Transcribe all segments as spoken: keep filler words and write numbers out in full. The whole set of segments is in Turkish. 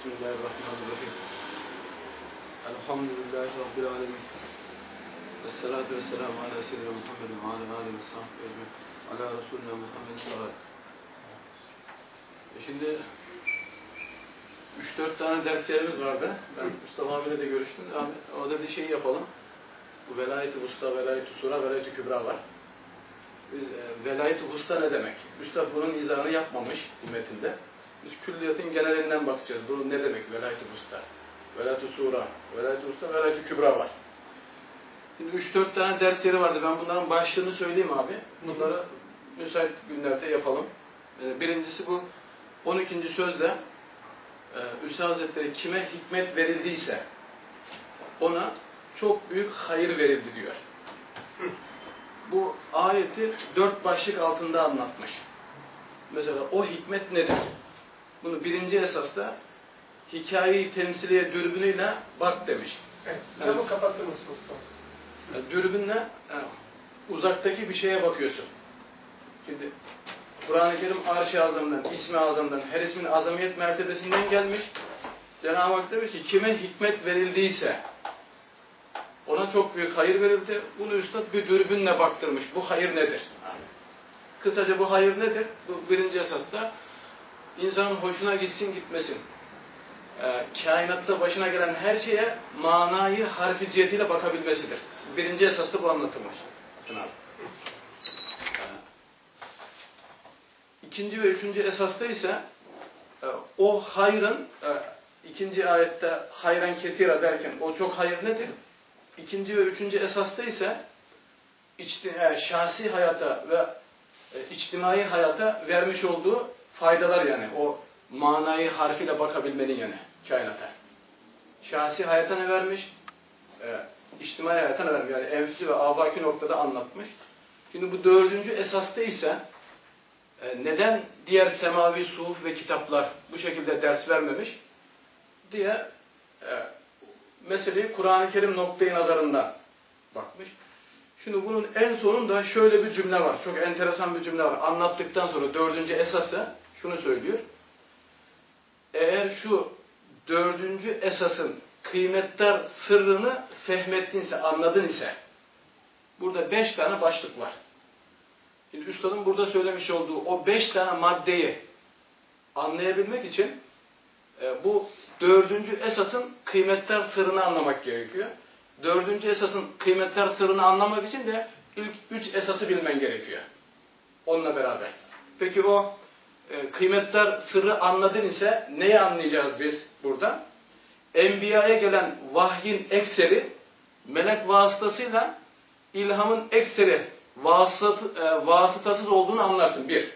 Bismillahirrahmanirrahim. Elhamdülillahi Rabbil alemin. Vessalatu vesselamu ala seyyidina Muhammedin ve ala alihi ve sahbihi ecmaîn. Ala Resulina Muhammedin sallallahu aleyhi ve sellem. Şimdi üç dört tane ders yerimiz vardı. Ben Mustafa abiyle de görüştüm. Abi, o dedi şey yapalım. Bu velayet-i vusta, velayet-i sura, velayet-i kübra var. Velayet-i vusta ne demek? Üstad bunun izahını yapmamış bu metinde. Biz külliyatın genelinden bakacağız. Bu ne demek velayet-i vusta? Velayet-i sura, velayet-i vusta, velayet-i kübra var. Şimdi üç dört tane ders yeri vardı. Ben bunların başlığını söyleyeyim abi. Bunları müsait günlerde yapalım. Birincisi bu on ikinci sözle Üstad Hazretleri kime hikmet verildiyse ona çok büyük hayır verildi diyor. Bu ayeti dört başlık altında anlatmış. Mesela o hikmet nedir? Bunu birinci esasta hikaye-i temsiliye dürbünüyle bak demiş. Evet, camı yani, kapatır mısın usta? Yani dürbünle yani, uzaktaki bir şeye bakıyorsun. Şimdi Kur'an-ı Kerim Arş-ı Azam'dan, İsmi Azam'dan, her ismin azamiyet mertebesinden gelmiş. Cenab-ı Hak demiş ki kime hikmet verildiyse ona çok büyük hayır verildi. Bunu üstad bir dürbünle baktırmış. Bu hayır nedir? Kısaca bu hayır nedir? Bu birinci esasta insanın hoşuna gitsin gitmesin. Ee, kainatta başına gelen her şeye manayı harfi cihetiyle bakabilmesidir. Birinci esasta bu anlatılmış. Ee, ikinci ve üçüncü esasta ise e, o hayrın e, ikinci ayette hayran ketira derken o çok hayır nedir? İkinci ve üçüncü esasta ise içti, e, şahsi hayata ve e, içtimai hayata vermiş olduğu faydalar yani. O manayı harfiyle bakabilmenin yani kainata. Şahsi hayata ne vermiş? E, içtimai hayata ne vermiş? Yani enfüsü ve abaki noktada anlatmış. Şimdi bu dördüncü esasta ise e, neden diğer semavi suhuf ve kitaplar bu şekilde ders vermemiş diye e, meseleyi Kur'an-ı Kerim noktayı nazarından bakmış. Şimdi bunun en sonunda şöyle bir cümle var. Çok enteresan bir cümle var. Anlattıktan sonra dördüncü esası şunu söylüyor. Eğer şu dördüncü esasın kıymetdar sırrını fehmettinse, anladın ise burada beş tane başlık var. Şimdi üstadın burada söylemiş olduğu o beş tane maddeyi anlayabilmek için e, bu dördüncü esasın kıymetdar sırrını anlamak gerekiyor. Dördüncü esasın kıymetdar sırrını anlamak için de ilk üç esası bilmen gerekiyor. Onunla beraber. Peki o e, kıymetdar sırrı anladın ise neyi anlayacağız biz burada? Enbiya'ya gelen vahyin ekseri melek vasıtasıyla ilhamın ekseri vasıt, e, vasıtasız olduğunu anlarsın. Bir.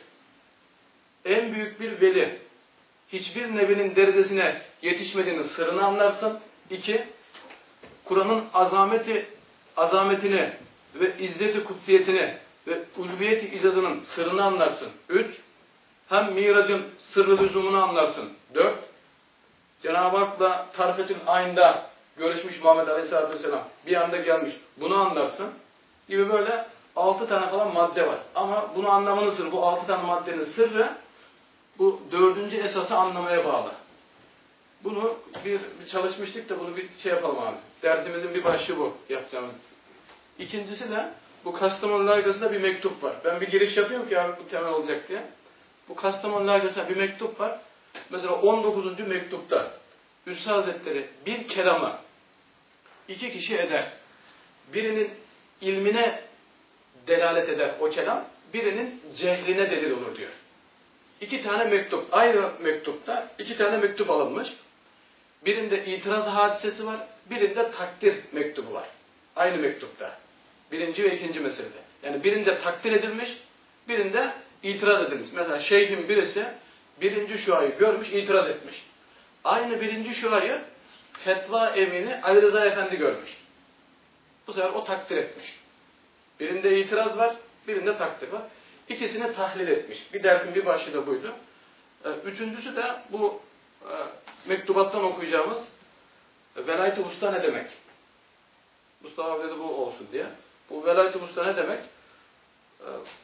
En büyük bir veli hiçbir nebinin derecesine yetişmediğinin sırrını anlarsın. İki. Kur'an'ın azameti, azametini ve izzeti kutsiyetini ve ulviyeti icazının sırrını anlarsın. Üç. Hem miracın sırrı lüzumunu anlarsın. Dört. Cenab-ı Hak'la tarfetül aynda görüşmüş Muhammed Aleyhisselatü Vesselam. Bir anda gelmiş. Bunu anlarsın. Gibi böyle altı tane falan madde var. Ama bunu anlamanın sırrı, bu altı tane maddenin sırrı bu dördüncü esası anlamaya bağlı. Bunu bir, bir çalışmıştık da bunu bir şey yapalım abi. Dersimizin bir başlığı bu yapacağımız. İkincisi de bu Kastamonu Layıkası'nda bir mektup var. Ben bir giriş yapıyorum ki abi bu temel olacak diye. Bu Kastamonu Layıkası'nda bir mektup var. Mesela on dokuzuncu mektupta Üstad Hazretleri bir kelamı iki kişi eder. Birinin ilmine delalet eder o kelam, birinin cehline delil olur diyor. İki tane mektup, aynı mektupta iki tane mektup alınmış. Birinde itiraz hadisesi var, birinde takdir mektubu var. Aynı mektupta. Birinci ve ikinci meselede. Yani birinde takdir edilmiş, birinde itiraz edilmiş. Mesela şeyhin birisi birinci şuayı görmüş, itiraz etmiş. Aynı birinci şuayı fetva emini Ali Rıza Efendi görmüş. Bu sefer o takdir etmiş. Birinde itiraz var, birinde takdir var. İkisini tahlil etmiş. Bir dersin bir başlığı da buydu. Üçüncüsü de bu e, mektubattan okuyacağımız e, velayet-i vusta ne demek? Mustafa abi dedi bu olsun diye. Bu velayet-i vusta ne demek? E,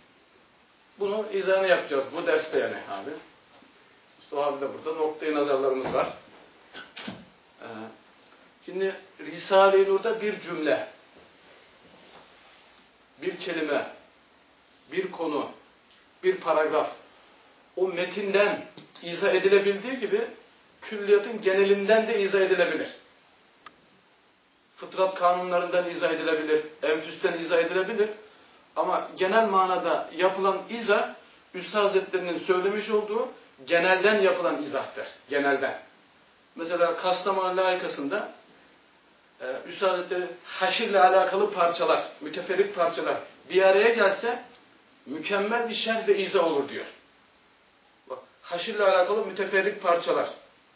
bunu izahını yapacağız bu derste yani abi. Mustafa abi de burada noktayı nazarlarımız var. Şimdi Risale-i Nur'da bir cümle, bir kelime, bir konu, bir paragraf o metinden izah edilebildiği gibi külliyatın genelinden de izah edilebilir. Fıtrat kanunlarından izah edilebilir, enfüsten izah edilebilir. Ama genel manada yapılan izah, Üstad Hazretleri'nin söylemiş olduğu genelden yapılan izahtır. Genelden. Mesela Kastamonu layıkasında e, Üstad Hazretleri haşirle alakalı parçalar, müteferrik parçalar bir araya gelse mükemmel bir şerh ve izah olur diyor. Bak, haşirle alakalı müteferrik parçalar.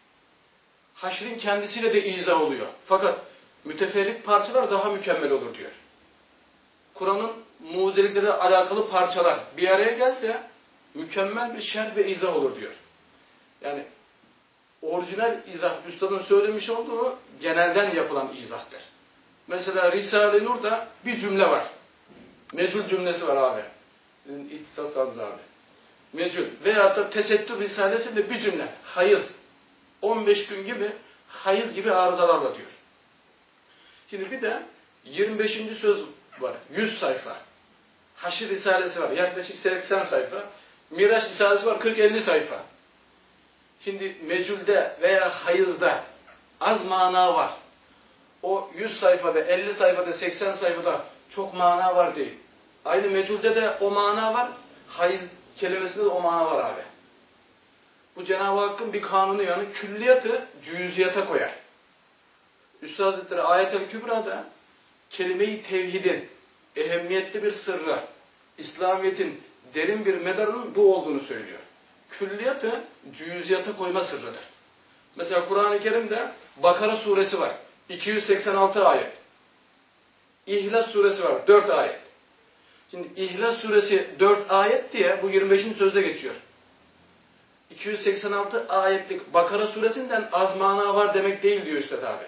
Haşrin kendisiyle de izah oluyor. Fakat müteferrik parçalar daha mükemmel olur diyor. Kur'an'ın mucizeleriyle alakalı parçalar bir araya gelse mükemmel bir şerh ve izah olur diyor. Yani orijinal izah, üstadın söylemiş olduğu genelden yapılan izahtır. Mesela Risale-i Nur'da bir cümle var. Mecul cümlesi var abi. İhtisas tarzı abi. Mecul. Veyahut da Tesettür Risalesi'nde bir cümle. Hayız. on beş gün gibi hayız gibi arızalarla diyor. Şimdi bir de yirmi beşinci söz var. yüz sayfa. Haşr Risalesi var. Yaklaşık seksen sayfa. Miraç Risalesi var. kırk elli sayfa. Şimdi meculde veya hayızda az mana var. O yüz sayfada, elli sayfada, seksen sayfada çok mana var değil. Aynı meculde de o mana var. Hayız kelimesinde de o mana var abi. Bu Cenab-ı Hakk'ın bir kanunu, yani külliyatı cüziyata koyar. Üstad Hazretleri Ayet-el Kübra'da kelime-i tevhidin ehemmiyetli bir sırrı, İslamiyet'in derin bir medarının bu olduğunu söylüyor. Külliyatı cüziyata koyma sırrıdır. Mesela Kur'an-ı Kerim'de Bakara suresi var. iki yüz seksen altı ayet. İhlas suresi var. dört ayet. Şimdi İhlas suresi dört ayet diye bu yirmi beşinci sözde geçiyor. iki yüz seksen altı ayetlik Bakara suresinden az mana var demek değil diyor Üstad abi.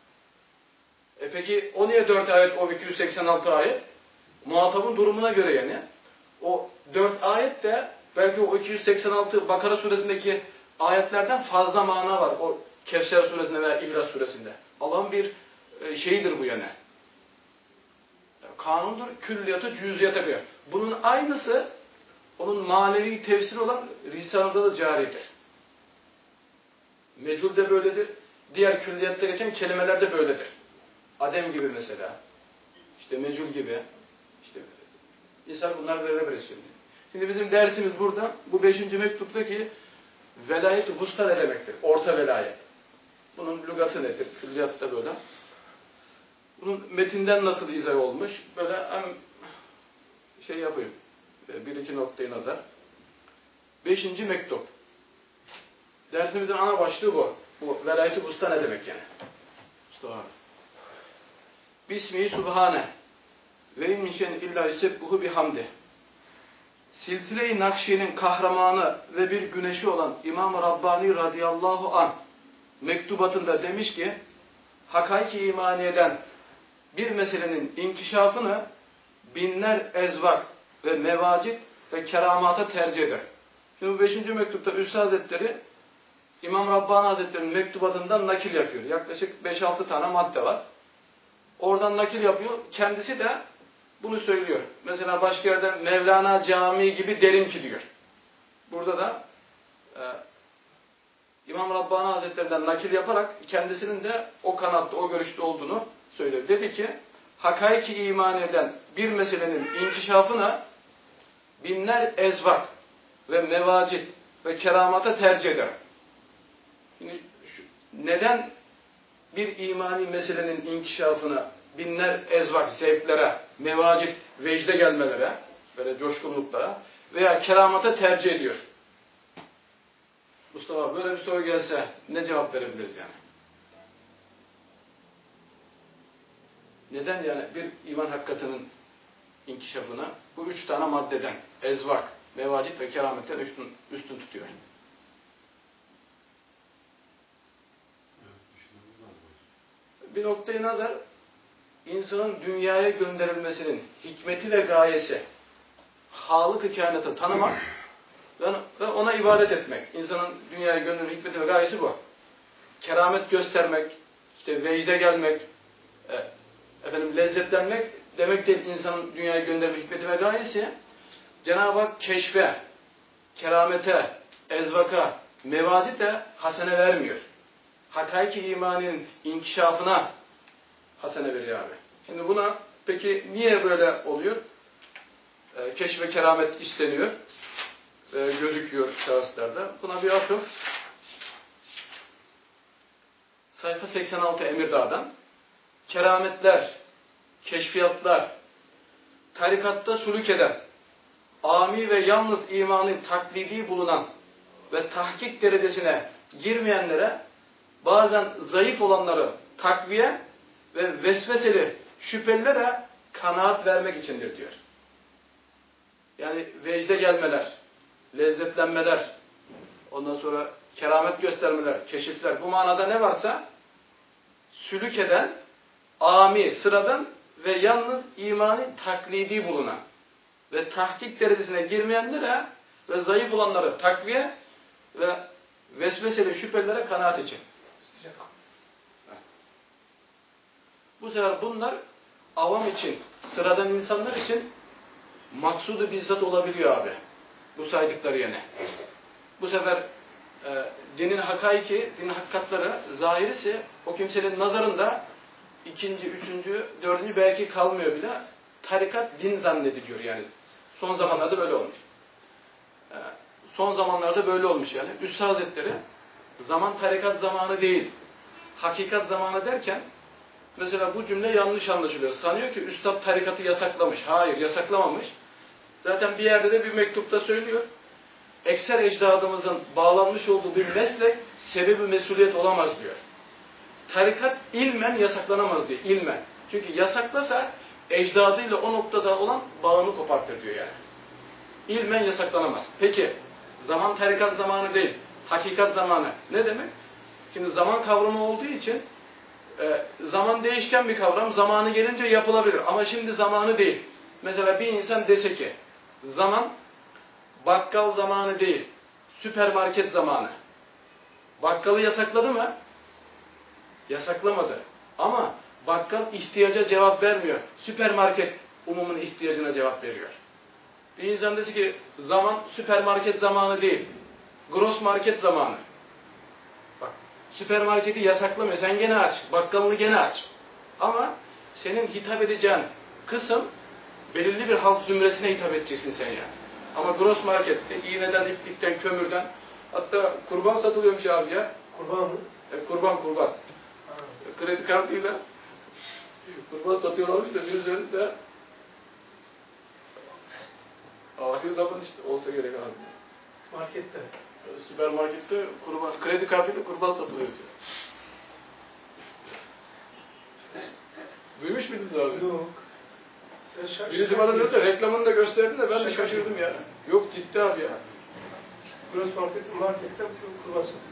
E peki o niye dört ayet, o iki yüz seksen altı ayet? Muhatabın durumuna göre yani. O dört ayet de belki o iki yüz seksen altı Bakara suresindeki ayetlerden fazla mana var. O Kevser suresinde veya İhlas suresinde. Allah'ın bir şeyidir bu yani. Kanundur, külliyatı cüziyata koyar. Bunun aynısı onun manevi tefsiri olan Risale'de da caridir. Mecul de böyledir. Diğer külliyatta geçen kelimeler de böyledir. Adem gibi mesela. İşte mecul gibi. İşte İsa bunlar verebiliriz şimdi. Şimdi bizim dersimiz burada. Bu beşinci mektuptaki velayet-i vusta ne demektir? Orta velayet. Bunun lügatı nedir? Külliyatta böyle. Bunun metinden nasıl izah olmuş? Böyle hem şey yapayım. Bir iki noktayı nazar. Beşinci mektup. Dersimizin ana başlığı bu. Bu velayet-i vusta ne demek yani? Mustafa abi. Bismi Subhane ve imşen illa yusebbuhu bihamdi. Silsile-i Nakşi'nin kahramanı ve bir güneşi olan İmam-ı Rabbani radıyallahu anh mektubatında demiş ki, hakaiki imaniyeden bir meselenin inkişafını binler ezvak ve mevacit ve keramata tercih eder. Şimdi bu beşinci mektupta Üstad Hazretleri İmam Rabbani Hazretleri'nin mektubatından nakil yapıyor. Yaklaşık beş altı tane madde var. Oradan nakil yapıyor. Kendisi de bunu söylüyor. Mesela başka yerde Mevlana Camii gibi derim ki diyor. Burada da e, İmam Rabbani Hazretleri'nden nakil yaparak kendisinin de o kanatta, o görüşte olduğunu söylüyor. Dedi ki, hakaiki iman eden bir meselenin inkişafına binler ezvak ve mevacit ve keramata tercih eder. Şimdi şu, neden bir imani meselenin inkişafına binler ezvak zevklere, mevacit, vecde gelmelere, böyle coşkunluklara veya keramata tercih ediyor? Mustafa, böyle bir soru gelse ne cevap verebiliriz yani? Neden yani bir iman hakikatinin inkişafına bu üç tane maddeden ezvak, mevacit ve kerametten üstün, üstün tutuyor? Bir noktayı nazar, insanın dünyaya gönderilmesinin hikmeti ve gayesi, Halık-ı kainatı tanımak ve ona ibadet etmek. İnsanın dünyaya gönderilme hikmeti ve gayesi bu. Keramet göstermek, işte vecde gelmek, e, efendim lezzetlenmek demek değil insanın dünyaya gönderme hikmeti ve gayesi. Cenab-ı Hak keşfe, keramete, ezvaka, mevadite hasene vermiyor. Hakaiki imanın inkişafına hasene veriyor abi. Şimdi buna peki niye böyle oluyor? E, keşf ve keramet isteniyor. E, gözüküyor şahıslarda. Buna bir atıf. Sayfa seksen altı Emirdağ'dan. Kerametler, keşfiyatlar, tarikatta sulük eden, ami ve yalnız imanın taklidi bulunan ve tahkik derecesine girmeyenlere bazen zayıf olanları takviye ve vesveseli şüphelilere kanaat vermek içindir diyor. Yani vecde gelmeler, lezzetlenmeler, ondan sonra keramet göstermeler, keşifler, bu manada ne varsa sülük eden, ami, sıradan ve yalnız imanın taklidi bulunan ve tahkik derecesine girmeyenlere ve zayıf olanları takviye ve vesveseli şüphelilere kanaat için. Bu sefer bunlar avam için, sıradan insanlar için maksudu bizzat olabiliyor abi. Bu saydıkları yine. Bu sefer e, dinin hakaiki, dinin hakikatları, zahirisi o kimsenin nazarında ikinci, üçüncü, dördüncü belki kalmıyor bile. Tarikat din zannediliyor yani. Son zamanlarda böyle olmuş. E, son zamanlarda böyle olmuş yani. Üstad Hazretleri zaman tarikat zamanı değil, hakikat zamanı derken mesela bu cümle yanlış anlaşılıyor. Sanıyor ki üstad tarikatı yasaklamış. Hayır, yasaklamamış. Zaten bir yerde de bir mektupta söylüyor. Ekser ecdadımızın bağlanmış olduğu bir meslek sebebi mesuliyet olamaz diyor. Tarikat ilmen yasaklanamaz diyor. İlmen. Çünkü yasaklasa ecdadıyla o noktada olan bağını kopartır diyor yani. İlmen yasaklanamaz. Peki zaman tarikat zamanı değil. Hakikat zamanı. Ne demek? Şimdi zaman kavramı olduğu için e, zaman değişken bir kavram. Zamanı gelince yapılabilir. Ama şimdi zamanı değil. Mesela bir insan dese ki zaman bakkal zamanı değil, süpermarket zamanı. Bakkalı yasakladı mı? Yasaklamadı. Ama bakkal ihtiyaca cevap vermiyor. Süpermarket umumun ihtiyacına cevap veriyor. Bir insan dese ki zaman süpermarket zamanı değil, gross market zamanı. Bak, süpermarketi yasaklamıyor. Sen gene aç, bakkalını gene aç. Ama senin hitap edeceğin kısım belirli bir halk zümresine hitap edeceksin sen yani. Ama gross markette iğneden, iplikten, kömürden, hatta kurban satılıyormuş abi ya. Kurban mı? E, kurban kurban. Ha. E, kredi kartıyla kurban satıyorlarmış da bir üzerinde ahir zaman işte olsa gerek abi. Markette. E, süpermarkette kurban, kredi kartıyla kurban satılıyor. Duymuş muydunuz abi? Yok. Birisi bana dedi de reklamını da gösterdi de ben de şaşırdım ya. Yok ciddi abi ya. Gross market, marketten kurban satıyor.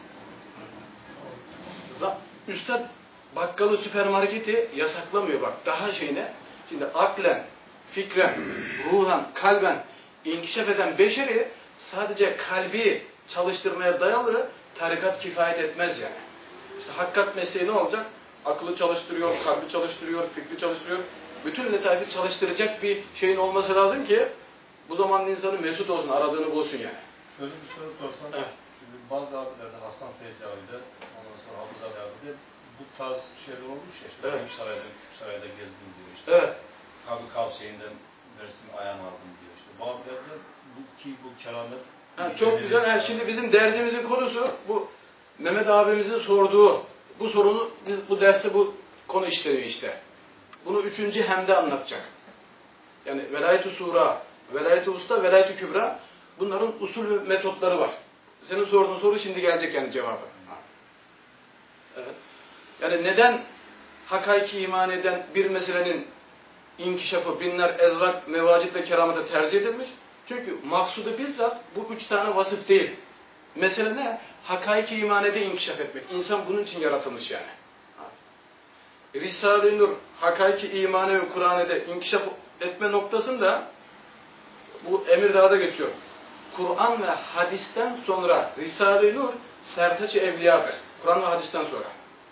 Üstad bakkalı süpermarketi yasaklamıyor bak. Daha şeyine, şimdi aklen, fikren, ruhan, kalben inkişaf eden beşeri sadece kalbi çalıştırmaya dayalı tarikat kifayet etmez yani. İşte hakikat mesleği ne olacak? Aklı çalıştırıyor, kalbi çalıştırıyor, fikri çalıştırıyor. Bütün letaifet çalıştıracak bir şeyin olması lazım ki bu zaman insanı mesut olsun, aradığını bulsun yani. Şöyle bir soru sorsam, evet. Şimdi bazı abilerden Hasan Feyzi abi'de, ondan sonra Hafız Ali abi'de bu tarz şeyler olmuş ya, işte evet. Büyük sarayda, küçük sarayda gezdim diyor işte. Evet. Kabı Kavşeyn'den Mersin'e ayağını aldım diyor işte. Bu abilerde bu ki bu keramet... Ha, çok güzel. Yani şimdi bizim dersimizin konusu bu Mehmet abimizin sorduğu bu sorunu biz bu derste bu konu işleniyor işte. Bunu üçüncü hemde anlatacak. Yani velayet-i sura, velayet-i usta, velayet-i kübra bunların usul ve metotları var. Senin sorduğun soru şimdi gelecek yani cevabı. Evet. Yani neden hakaiki iman eden bir meselenin inkişafı, binler, ezrak, mevacit ve keramete tercih edilmiş? Çünkü maksudu bizzat bu üç tane vasıf değil. Mesele ne? Hakaiki imanede inkişaf etmek. İnsan bunun için yaratılmış yani. Risale-i Nur, hakaiki imane ve Kur'an'da inkişaf etme noktasında bu Emirdağ'da geçiyor. Kur'an ve hadisten sonra Risale-i Nur sertaç-ı evliyadır. Kur'an ve hadisten sonra.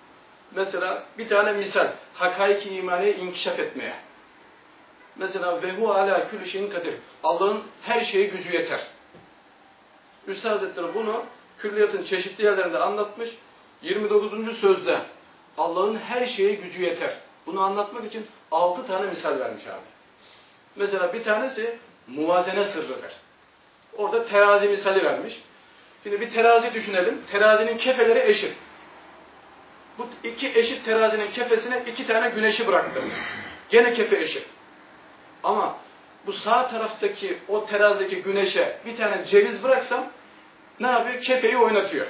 Mesela bir tane misal, hakaiki imaniye inkişaf etmeye. Mesela ve hu ala külli şeyin kadir. Allah'ın her şeye gücü yeter. Üstad Hazretleri bunu külliyatın çeşitli yerlerinde anlatmış. yirmi dokuzuncu sözde Allah'ın her şeye gücü yeter. Bunu anlatmak için altı tane misal vermiş abi. Mesela bir tanesi muvazene sırrıdır. Orada terazi misali vermiş. Şimdi bir terazi düşünelim. Terazinin kefeleri eşit. Bu iki eşit terazinin kefesine iki tane güneşi bıraktım. Gene kefe eşit. Ama bu sağ taraftaki o terazideki güneşe bir tane ceviz bıraksam ne yapıyor? Kefeyi oynatıyor.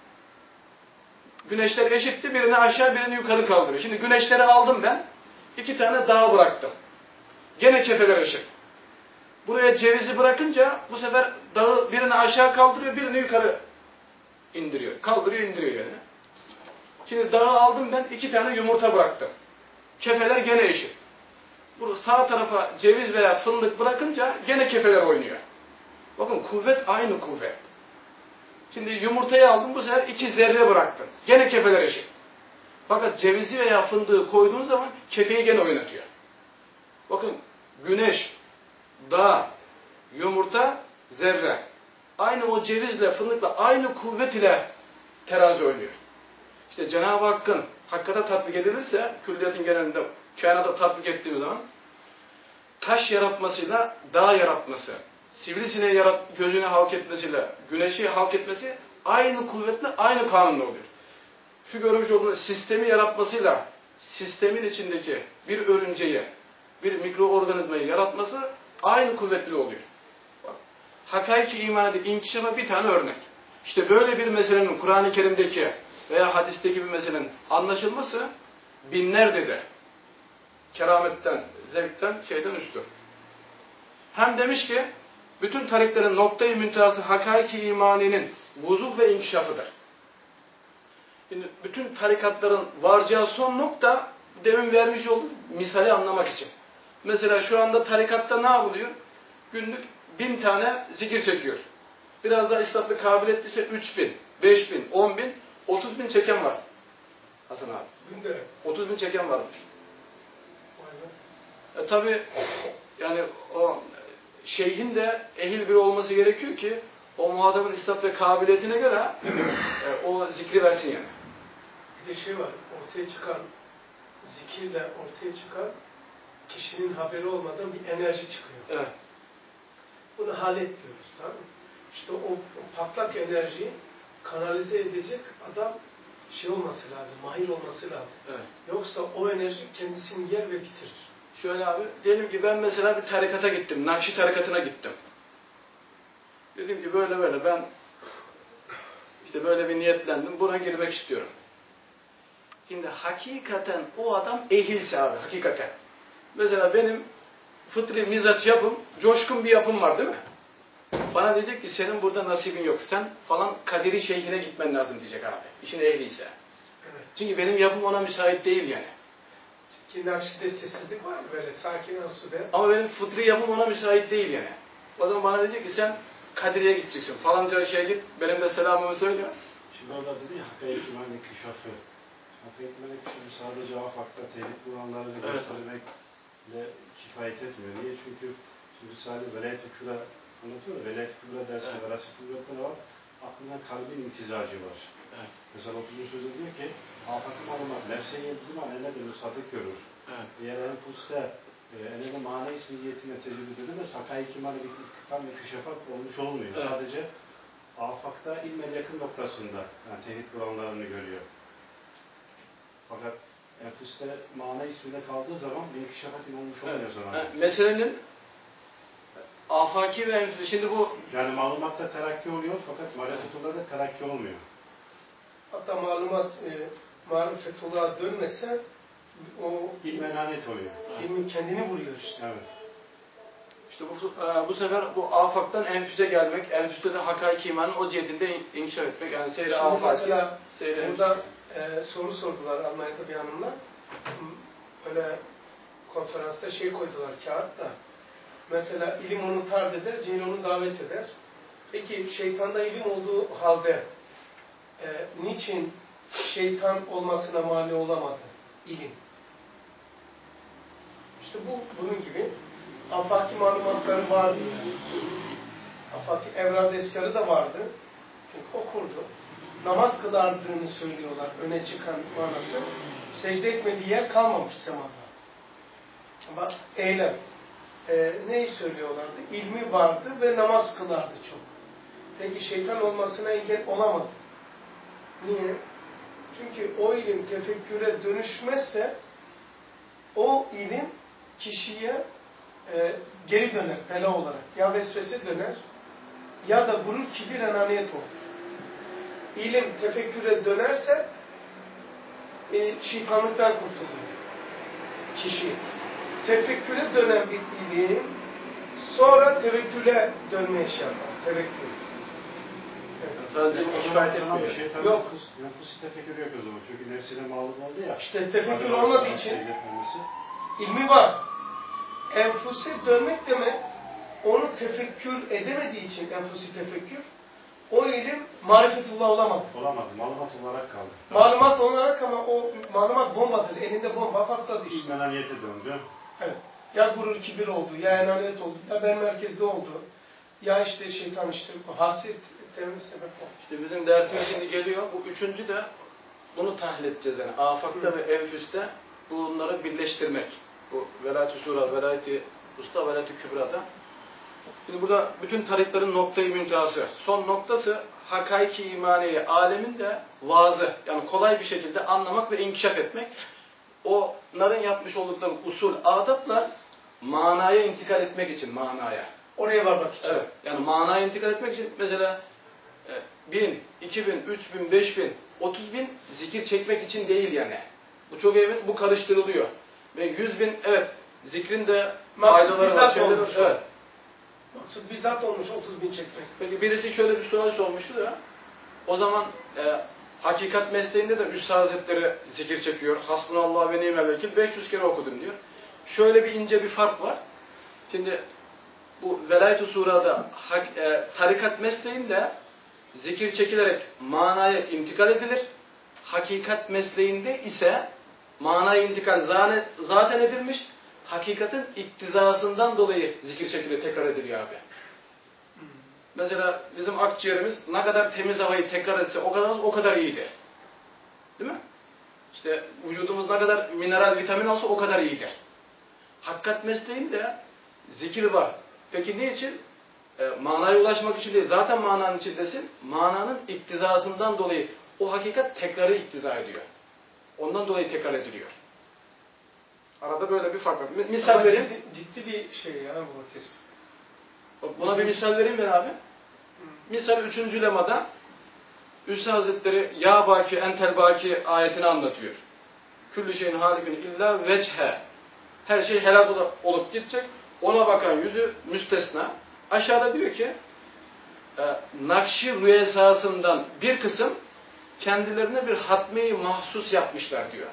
Güneşler eşitti. Birini aşağı birini yukarı kaldırıyor. Şimdi güneşleri aldım ben. İki tane dağ bıraktım. Gene kefeler eşit. Buraya cevizi bırakınca bu sefer dağı birini aşağı kaldırıyor, birini yukarı indiriyor. Kaldırıyor, indiriyor yani. Şimdi dağı aldım ben, iki tane yumurta bıraktım. Kefeler gene eşit. Bu sağ tarafa ceviz veya fındık bırakınca gene kefeler oynuyor. Bakın kuvvet aynı kuvvet. Şimdi yumurtayı aldım, bu sefer iki zerre bıraktım. Gene kefeler eşit. Fakat cevizi veya fındığı koyduğun zaman kefeyi gene oynatıyor. Bakın güneş, dağ, yumurta, zerre. Aynı o cevizle, fındıkla, aynı kuvvet ile terazi oynuyor. İşte Cenab-ı Hakk'ın hakikate tatbik edilirse, külliyatın genelinde, kainata tatbik ettiğimiz zaman, taş yaratmasıyla dağ yaratması, sivrisineği yarat, gözüne halk etmesiyle, güneşi halk etmesi, aynı kuvvetle, aynı kanunla oluyor. Şu görmüş olduğunuz sistemi yaratmasıyla, sistemin içindeki bir örümceği, bir mikroorganizmayı yaratması, aynı kuvvetli oluyor. Bak, hakaiki imanı inkişafa bir tane örnek. İşte böyle bir meselenin Kur'an-ı Kerim'deki veya hadisteki bir meselenin anlaşılması binlerdedir. Kerametten, zevkten, şeyden üstü. Hem demiş ki, bütün tariklerin noktayı müntehası hakaiki imaninin vuzuh ve inkişafıdır. Şimdi bütün tarikatların varacağı son nokta, demin vermiş olduğum misali anlamak için. Mesela şu anda tarikatta ne yapılıyor? Günlük bin tane zikir çekiyor. Biraz daha İslam'da kabiliyetliyse üç bin, beş bin, on bin, otuz bin çeken var. Hasan abi. Günde. otuz bin çeken varmış. E tabi yani o şeyhin de ehil bir olması gerekiyor ki o muhatabın İslam ve kabiliyetine göre e, o zikri versin yani. Bir de şey var, ortaya çıkan zikirle ortaya çıkan kişinin haberi olmadan bir enerji çıkıyor. Evet. Bunu halet diyoruz, tamam mı? İşte o, o patlak enerjiyi kanalize edecek adam şey olması lazım, mahir olması lazım. Evet. Yoksa o enerji kendisini yer ve bitirir. Şöyle abi, diyelim ki ben mesela bir tarikata gittim, Nakşi tarikatına gittim. Dedim ki böyle böyle ben işte böyle bir niyetlendim, buna girmek istiyorum. Şimdi hakikaten o adam ehilse abi, hakikaten. Mesela benim fıtri mizaç yapım, coşkun bir yapım var değil mi? Bana diyecek ki senin burada nasibin yok, sen falan Kadiri Şeyhine gitmen lazım diyecek abi, işin ehliyse. Evet. Çünkü benim yapım ona müsait değil yani. Ki Nakşi'de sessizlik var böyle, sakin olsun be. Ama benim fıtri yapım ona müsait değil yani. O zaman bana diyecek ki sen Kadiri'ye gideceksin, falanca şeye git, benim de selamımı söyle. Şimdi orada dedi ya, Hakkı-i İman inkişafı. Hakkı-i İman inkişafı sadece afakta tevhid bulanlarını evet. göstermekle kifayet etmiyor. Niye? Çünkü şimdi sadece velayet-i kübra anlatıyor ya, velayet-i kübra dersinde evet. Veraset-i kübra'da ne var? Aklından kalbin imtizacı var. Evet. Mesela otuzuncu sözde diyor ki, afakı malumat, nefse yedi zaman eline müsadık görür. Evet. Diğer enfuste eline mana ismiyetine tecrübe edilmez, Hakkı-i İman'ı tam bir kışafat olmuş olmuyor. Evet. Sadece afakta ilmel yakın noktasında yani tevhid kuranlarını görüyor. Fakat enfüste mana isminde kaldığı zaman bir inkişafat olmuş olmuyor evet. Sonra. Yani meselenin afaki ve enfüste, şimdi bu... Yani malumatta terakki oluyor fakat marifetullah'da terakki olmuyor. Hatta malumat e, marifetullah'a dönmese o İlmenanet oluyor. ilmin kendini vuruyor işte. Evet. İşte bu, bu sefer bu afaktan enfüse gelmek, enfüste de hakaiki imanın o cihetinde inkişaf etmek. Yani seyri afaki, mesela seyri burada e, soru sordular Almanya'da bir hanımla. Öyle konferansta şey koydular kağıtta. Mesela ilim onu tard eder, cin onu davet eder. Peki şeytanda ilim olduğu halde e, niçin şeytan olmasına mani olamadı. İlim. İşte bu bunun gibi afaki malumatları vardı. Afaki evrad eskarı da vardı. Çünkü okurdu. Namaz kılardığını söylüyorlar. Öne çıkan manası. Secde etmediği yer kalmamış semada. Ama eylem. Ee, neyi söylüyorlardı? İlmi vardı ve namaz kılardı çok. Peki şeytan olmasına engel olamadı. Niye? Çünkü o ilim tefekküre dönüşmezse o ilim kişiye e, geri döner, bela olarak. Ya vesvese döner ya da gurur, kibir, enaniyet olur. İlim tefekküre dönerse e, şeytanlıktan kurtulur kişi. Tefekküre dönen bir ilim sonra tevekküle dönmeye şey yapar. Tevekkül. Evet. Sadece kifayet etmiyor. Şeytan Yok. nefsi tefekkür yok o zaman. Çünkü nefsine mağlup oldu ya. İşte tefekkür olmadığı için Benzetmemesi. ilmi var. Enfuse dönmek demek, onu tefekkür edemediği için enfusi tefekkür, o ilim marifetullah olamadı. Olamadı. Malumat olarak kaldı. Malumat olarak ama o malumat bombadır. Elinde bomba patladı işte. Menaniyete döndü. Evet. Ya gurur, kibir oldu, ya enaniyet oldu, ya ben merkezde oldu. Ya işte şeytan işte haset, temiz sebep oldu. İşte bizim dersimiz şimdi geliyor. Bu üçüncü de bunu tahlil edeceğiz yani. Afakta ve enfüste bunları birleştirmek. Bu velayet-i sura, velayet-i usta, velayet-i kübrada. Şimdi burada bütün tariklerin noktayı müntehası. Son noktası hakaiki imaniye alemin de vaazı. Yani kolay bir şekilde anlamak ve inkişaf etmek. Onların yapmış oldukları usul, adapla manaya intikal etmek için manaya. Oraya varmak için. Evet. Yani manaya intikal etmek için mesela bin, iki bin, üç bin, beş bin, otuz bin zikir çekmek için değil yani. Bu çok evet, bu karıştırılıyor. Ve yüz bin, evet, zikrin de faydaları var. Şeyler, evet. Maksud bizzat olmuş otuz bin çekmek. Peki birisi şöyle bir soru sormuştu da, o zaman e, hakikat mesleğinde de Üstad Hazretleri zikir çekiyor. Hasbunallah ve ni'mel vekil beş yüz kere okudum diyor. Şöyle bir ince bir fark var. Şimdi bu Velayet-i Sura'da e, tarikat mesleğinde zikir çekilerek manaya intikal edilir. Hakikat mesleğinde ise manaya intikal zaten edilmiş. Hakikatin iktizasından dolayı zikir çekiliyor, tekrar ediliyor abi. Hmm. Mesela bizim akciğerimiz ne kadar temiz havayı tekrar etse o kadar o kadar iyiydi. Değil mi? İşte vücudumuz ne kadar mineral, vitamin alsa o kadar iyidir. Hakikat mesleğinde zikir var. Peki ne için? E, manaya ulaşmak için değil. Zaten mananın içindesin. Mananın iktizasından dolayı o hakikat tekrarı iktiza ediyor. Ondan dolayı tekrar ediliyor. Arada böyle bir fark var. Misal Ama vereyim. Ciddi, ciddi bir şey ya bu tespit. Buna bir misal vereyim ben abi. Misal üçüncü lemada Üstad Hazretleri Ya Baki Entel Baki ayetini anlatıyor. Küllü şeyin halikün illa veche. Her şey helal olup gidecek. Ona bakan yüzü müstesna. Aşağıda diyor ki e, Nakşi rüyesasından bir kısım kendilerine bir hatme-i mahsus yapmışlar diyor.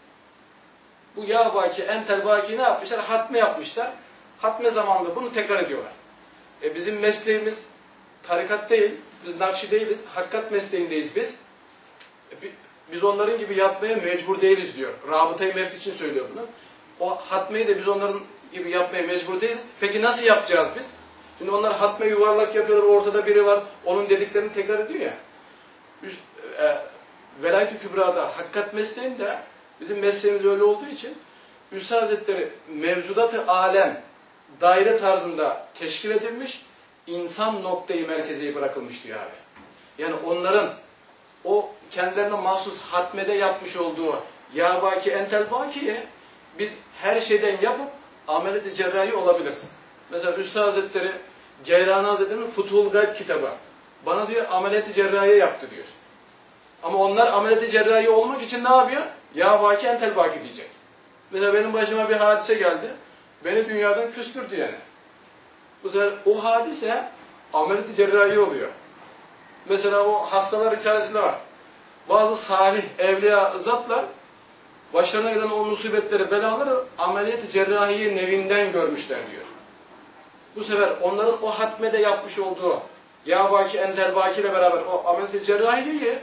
Bu Ya Baki, Entel Baki ne yapmışlar? Hatme yapmışlar. Hatme zamanında bunu tekrar ediyorlar. E bizim mesleğimiz tarikat değil, biz Nakşi değiliz, hakikat mesleğindeyiz biz. E biz onların gibi yapmaya mecbur değiliz diyor. Rabıta-i Mevt için söylüyor bunu. O hatmeyi de biz onların gibi yapmaya mecbur değiliz. Peki nasıl yapacağız biz? Şimdi onlar hatme yuvarlak yapıyorlar, ortada biri var, onun dediklerini tekrar ediyor ya. Üst, e, Velayet-i Kübra'da, hakikat mesleğinde bizim mesleğimiz öyle olduğu için Üstad Hazretleri mevcudat-ı alem daire tarzında teşkil edilmiş, insan noktayı merkeze bırakılmış diyor abi. Yani onların o kendilerine mahsus hatmede yapmış olduğu Ya Baki Entel Baki'ye biz her şeyden yapıp ameliyat-ı cerrahi olabiliriz. Mesela Üstad Hazretleri Ceylani Hazretleri'nin Futhul Gayb kitabı. Bana diyor ameliyat-ı cerrahi yaptı diyor. Ama onlar ameliyat-ı cerrahi olmak için ne yapıyor? Ya Baki Entel Baki diyecek. Mesela benim başıma bir hadise geldi. Beni dünyadan küstürdü yani. Bu sefer o hadise ameliyat-ı cerrahi oluyor. Mesela o hastalar içerisinde var. Bazı salih, evliya zatlar başlarına gelen o musibetleri, belaları ameliyat-ı cerrahiyi nevinden görmüşler diyor. Bu sefer onların o hatmede yapmış olduğu Ya Baki Entel Baki ile beraber o ameliyat-ı cerrahiyi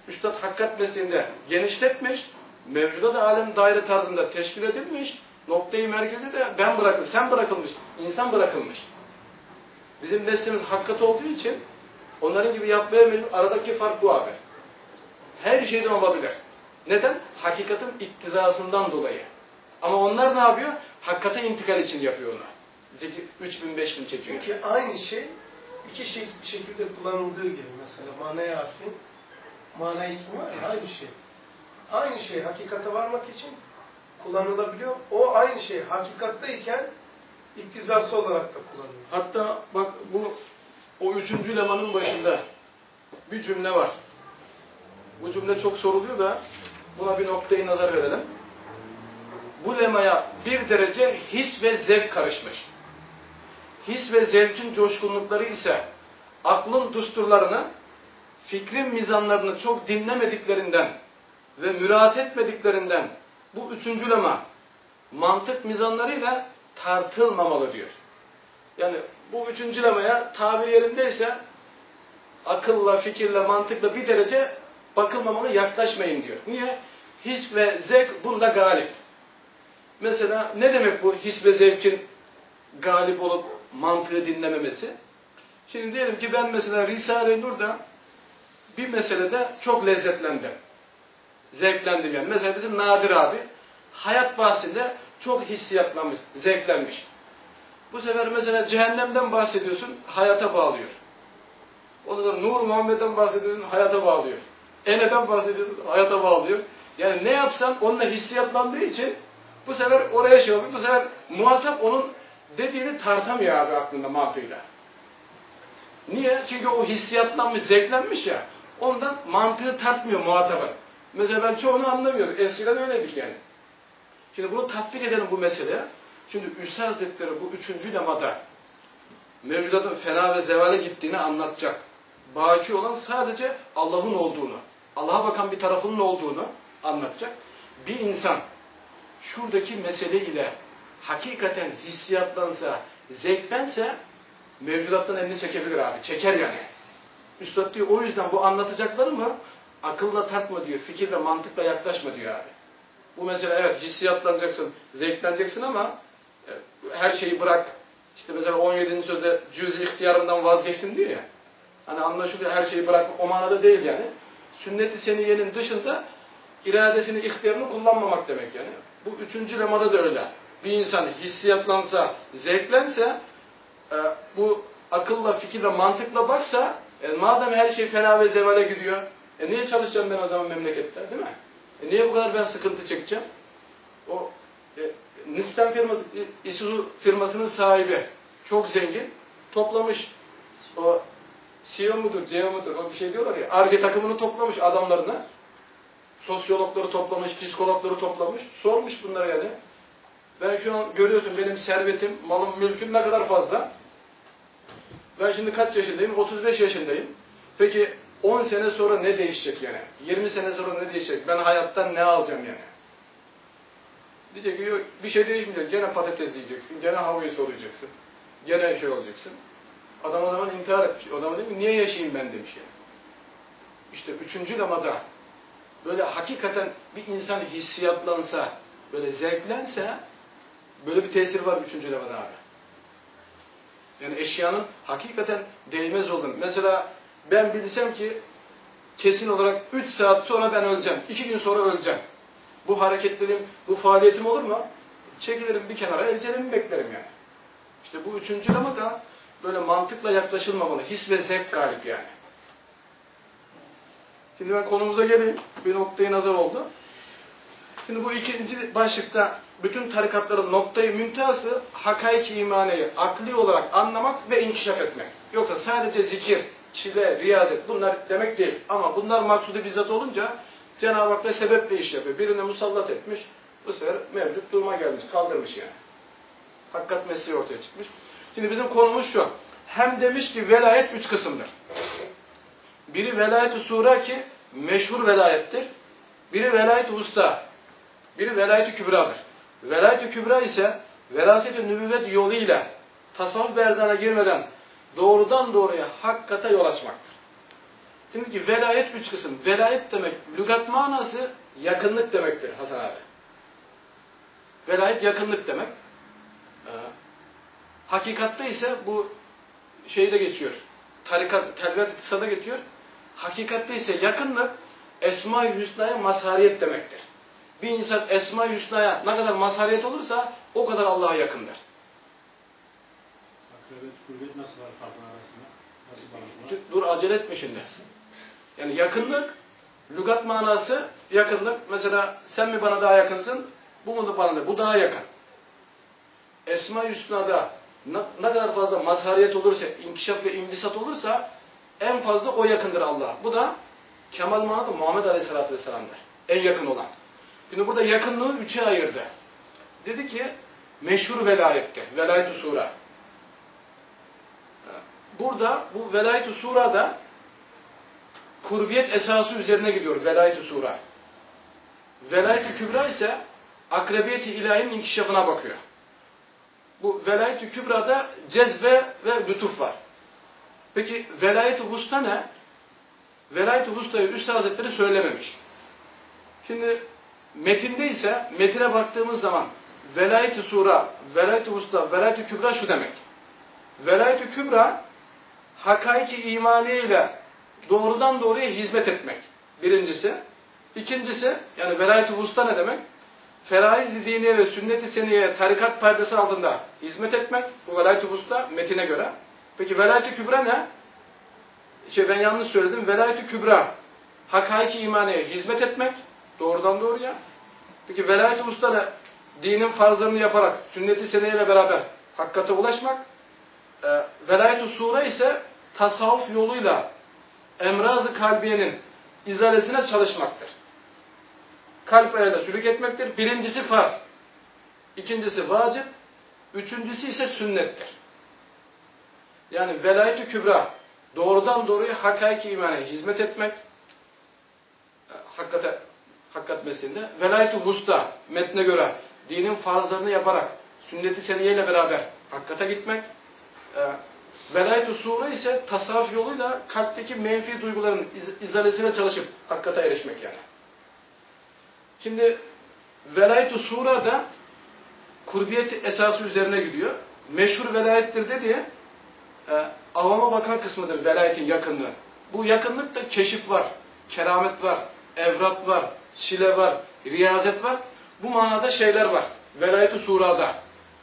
Üstad hakikat mesleğinde genişletmiş, mevcuda da alem daire tarzında teşkil edilmiş, noktayı merkezi de ben bırakılmış, sen bırakılmış, insan bırakılmış. Bizim neslimiz hakikat olduğu için onların gibi yapmaya mecbur. Aradaki fark bu abi. Her şeyden olabilir. Neden? Hakikatin iktizasından dolayı. Ama onlar ne yapıyor? Hakikate intikal için yapıyor onu. üç bin beş bin çekiyor. Çünkü aynı şey iki şekilde kullanıldığı gibi mesela manaya harfi, mana ismi var ya aynı şey. Aynı şey hakikate varmak için kullanılabiliyor. O aynı şey hakikattayken iktizası olarak da kullanılıyor. Hatta bak bu o üçüncü lemanın başında bir cümle var. Bu cümle çok soruluyor da buna bir noktayı nazar verelim. Bu lemaya bir derece his ve zevk karışmış. His ve zevkin coşkunlukları ise aklın düsturlarını, fikrin mizanlarını çok dinlemediklerinden ve müraat etmediklerinden bu üçüncü lema mantık mizanlarıyla tartılmamalı diyor. Yani bu üçüncü lemaya tabir yerindeyse akılla, fikirle, mantıkla bir derece bakılmamalı, yaklaşmayın diyor. Niye? His ve zevk bunda galip. Mesela ne demek bu his ve zevkin galip olup mantığı dinlememesi? Şimdi diyelim ki ben mesela Risale-i Nur'da bir meselede çok lezzetlendim. Zevklendim yani. Mesela bizim Nadir abi hayat bahsinde çok hissiyatlanmış, zevklenmiş. Bu sefer mesela cehennemden bahsediyorsun, hayata bağlıyor. Ondan sonra Nur Muhammed'den bahsediyorsun, hayata bağlıyor. Ene'den bahsediyorsun, hayata bağlıyor. Yani ne yapsan onunla hissiyatlandığı için bu sefer oraya şey oluyor. Bu sefer muhatap onun dediğini tartamıyor abi aklında mantığıyla. Niye? Çünkü o hissiyatlanmış, zevklenmiş ya. Ondan mantığı tartmıyor muhatabın. Mesela ben çoğunu anlamıyordum. Eskiden öyleydik yani. Şimdi bunu tatbik edelim bu meseleye. Şimdi Üstad Hazretleri bu üçüncü lemada mevcudatın fena ve zevale gittiğini anlatacak. Baki olan sadece Allah'ın olduğunu, Allah'a bakan bir tarafının olduğunu anlatacak. Bir insan şuradaki mesele ile hakikaten hissiyatlansa, zevklense mevcudattan elini çekebilir abi. Çeker yani. Üstad diyor o yüzden bu anlatacaklarımı akılla tartma diyor, fikirle, mantıkla yaklaşma diyor abi. Bu mesele evet hissiyatlanacaksın, zevkleneceksin ama her şeyi bırak. İşte mesela on yedinci sözde cüz-i ihtiyarından vazgeçtim diyor ya. Hani anlaşılıyor her şeyi bırak o manada değil yani. Sünnet-i seniyenin dışında iradesini, ihtiyarını kullanmamak demek yani. Bu üçüncü lemada da öyle. Bir insan hissiyatlansa, zevklense, e, bu akılla, fikirle, mantıkla baksa, e, madem her şey fena ve zevale gidiyor, e niye çalışacağım ben o zaman memlekette, değil mi? E niye bu kadar ben sıkıntı çekeceğim? O e, Nissan firması, Isuzu firmasının sahibi, çok zengin, toplamış o C E O mudur, C E O mudur, o bir şey diyorlar ya, Ar-Ge takımını toplamış adamlarına, sosyologları toplamış, psikologları toplamış, sormuş bunlara yani. Ben şu an görüyorsun benim servetim, malım, mülküm ne kadar fazla. Ben şimdi kaç yaşındayım? otuz beş yaşındayım. Peki on sene sonra ne değişecek yani? yirmi sene sonra ne değişecek? Ben hayattan ne alacağım yani? Diyecek ki bir şey değişmeyecek. Gene patates yiyeceksin, gene havayı soluyacaksın. Gene şey olacaksın. Adam o zaman intihar etmiş. O zaman demiş niye yaşayayım ben demiş yani. İşte üçüncü lemada böyle hakikaten bir insan hissiyatlansa, böyle zevklense böyle bir tesir var üçüncü lemada abi. Yani eşyanın hakikaten değmez olduğunu. Mesela ben bilsem ki kesin olarak üç saat sonra ben öleceğim. iki gün sonra öleceğim. Bu hareketlerim, bu faaliyetim olur mu? Çekilirim bir kenara, elcelimi beklerim yani. İşte bu üçüncü lemada böyle mantıkla yaklaşılmamalı. His ve zevk galip yani. Şimdi ben konumuza geleyim. Bir noktayı nazar oldu. Şimdi bu ikinci başlıkta bütün tarikatların noktayı mümtazı hakaik-i imaneyi akli olarak anlamak ve inkişaf etmek. Yoksa sadece zikir, çile, riyazet bunlar demek değil. Ama bunlar maksudu bizzat olunca Cenab-ı Hak da sebeple iş yapıyor. Birine musallat etmiş, bu sefer mevcut duruma gelmiş, kaldırmış yani. Hakikat mesleği ortaya çıkmış. Şimdi bizim konumuz şu. Hem demiş ki velayet üç kısımdır. Biri velayet-i sura ki meşhur velayettir. Biri velayet-i usta. Biri velayet-i kübradır. Velayet-i kübra ise veraset-i nübüvvet yoluyla tasavvuf berzana girmeden doğrudan doğruya hakikate yol açmaktır. Şimdi ki velayet üç kısım. Velayet demek, lügat manası yakınlık demektir Hasan abi. Velayet yakınlık demek. Ee, hakikatte ise bu şeyde geçiyor. Tarikat, telvet iktisada geçiyor. Hakikatte ise yakınlık Esma-i Hüsna'ya mazhariyet demektir. Bir insan Esma-i Hüsna'ya ne kadar mazhariyet olursa o kadar Allah'a yakındır. Akrabet, kurbet nasıl var farkın arasında? Nasıl bağlantılar? Dur acele etme şimdi. Yani yakınlık, lügat manası yakınlık. Mesela sen mi bana daha yakınsın, bu mu bana da? Bu daha yakın. Esma-i Hüsna'da ne, ne kadar fazla mazhariyet olursa, inkişaf ve indisat olursa en fazla o yakındır Allah'a. Bu da kemal manada Muhammed Aleyhisselatü Vesselam'dır. En yakın olan. Şimdi burada yakınlığı üçe ayırdı. Dedi ki meşhur velayettir. Velayet-i Sura. Burada bu Velayet-i Sura'da kurbiyet esası üzerine gidiyor Velayet-i Sura. Velayet-i Kübra ise akrebiyet-i ilahinin inkişafına bakıyor. Bu Velayet-i Kübra'da cezbe ve lütuf var. Peki Velayet-i Vusta ne? Velayet-i Vusta'yı Üstad Hazretleri söylememiş. Şimdi metinde ise metine baktığımız zaman Velayet-i Sura, Velayet-i Vusta, Velayet-i Kübra şu demek. Velayet-i Kübra hakaiki imaniye ile doğrudan doğruya hizmet etmek. Birincisi. İkincisi, yani velayet-i vusta ne demek? Feraiz-i diniye ve sünnet-i seniyeye tarikat perdesi altında hizmet etmek. Bu velayet-i vusta metine göre. Peki velayet-i kübra ne? Şey ben yanlış söyledim. Velayet-i kübra hakaiki imaniye hizmet etmek. Doğrudan doğruya. Peki velayet-i vusta ne? Dinin farzlarını yaparak sünnet-i seniyeyle beraber hakikate ulaşmak. E, velayet-i sura ise tasavvuf yoluyla emraz-ı kalbiyenin izalesine çalışmaktır. Kalp ayağıyla sülük etmektir. Birincisi farz. İkincisi vacip. Üçüncüsü ise sünnettir. Yani velayet-i kübra doğrudan doğruya hakaiki imana hizmet etmek hakikate, hakikat mesleğinde. Velayet-i vusta metne göre dinin farzlarını yaparak sünnet-i seniyeyle beraber hakikate gitmek. Velayet-i sure ise tasavvuf yoluyla kalpteki menfi duyguların iz izalesine çalışıp hakikate erişmek yani. Şimdi velayet-i sura da kurbiyet esası üzerine gidiyor. Meşhur velayettir dediği e, avama bakan kısmıdır velayetin yakınlığı. Bu yakınlıkta keşif var, keramet var, evrat var, çile var, riyazet var. Bu manada şeyler var. Velayet-i surada.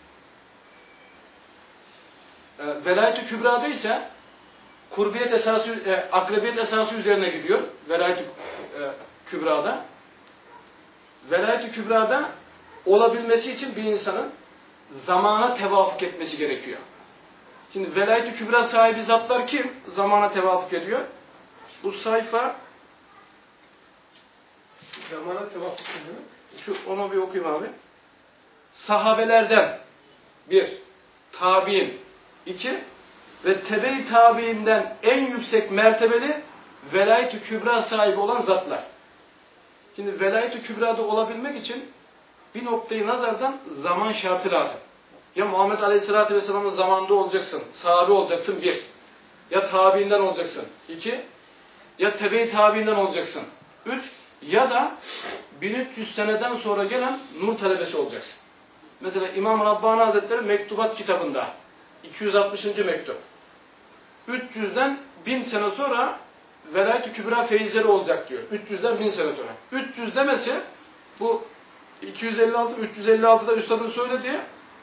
E, Velayet-i kübrada ise kurbiyet esası, e, akrebiyet esası üzerine gidiyor. Velayet-i e, kübrada. Velayet-i kübrada olabilmesi için bir insanın zamana tevafuk etmesi gerekiyor. Şimdi velayet-i kübra sahibi zatlar kim? Zamana tevafuk ediyor. Bu sayfa zamana tevafuk ediyor. Şu, onu bir okuyayım abi. Sahabelerden bir, tabi'in iki ve tebe-i tabi'inden en yüksek mertebeli velayet-i kübra sahibi olan zatlar. Şimdi velayet-i kübrada olabilmek için bir noktayı nazardan zaman şartı lazım. Ya Muhammed Aleyhisselatü Vesselam'ın zamanında olacaksın, sahabe olacaksın bir. Ya tabiinden olacaksın iki. Ya tebe-i tabiinden olacaksın üç. Ya da bin üç yüz seneden sonra gelen nur talebesi olacaksın. Mesela İmam Rabbani Hazretleri Mektubat kitabında iki yüz altmışıncı mektup. üç yüzden bin sene sonra velayet-i kübra feyizleri olacak diyor. üç yüzden bin sene sonra. üç yüz demesi bu iki yüz elli altı üç yüz elli altıda üstadın söylediği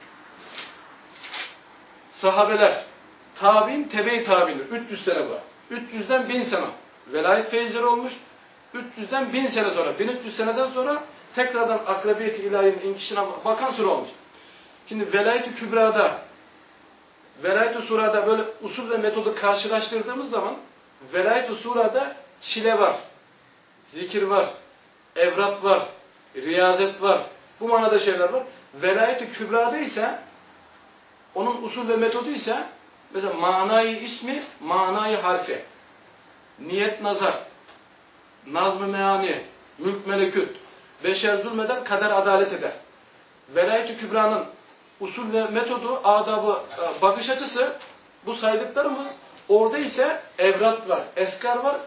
sahabeler, tabi'in, tebe-i tabi'indir. üç yüz sene bu. üç yüzden bin sene velayet feyizleri olmuş. üç yüzden bin sene sonra, bin üç yüz seneden sonra tekrardan akrebiyet-i ilahinin inkişine bakan süre olmuş. Şimdi velayet-i kübrada, velayet-i surada böyle usul ve metodu karşılaştırdığımız zaman velayet-i surada çile var, zikir var, evrat var, riyazet var. Bu manada şeyler var. Velayet-i kübrada ise onun usul ve metodu ise mesela manayı ismi, manayı harfi, niyet nazar, nazm-ı meani, mülk melekut, beşer zulmeder, kader adalet eder. Velayet-i kübranın usul ve metodu, adabı, bakış açısı bu saydıklarımız. Orada ise evrat var, eskar var,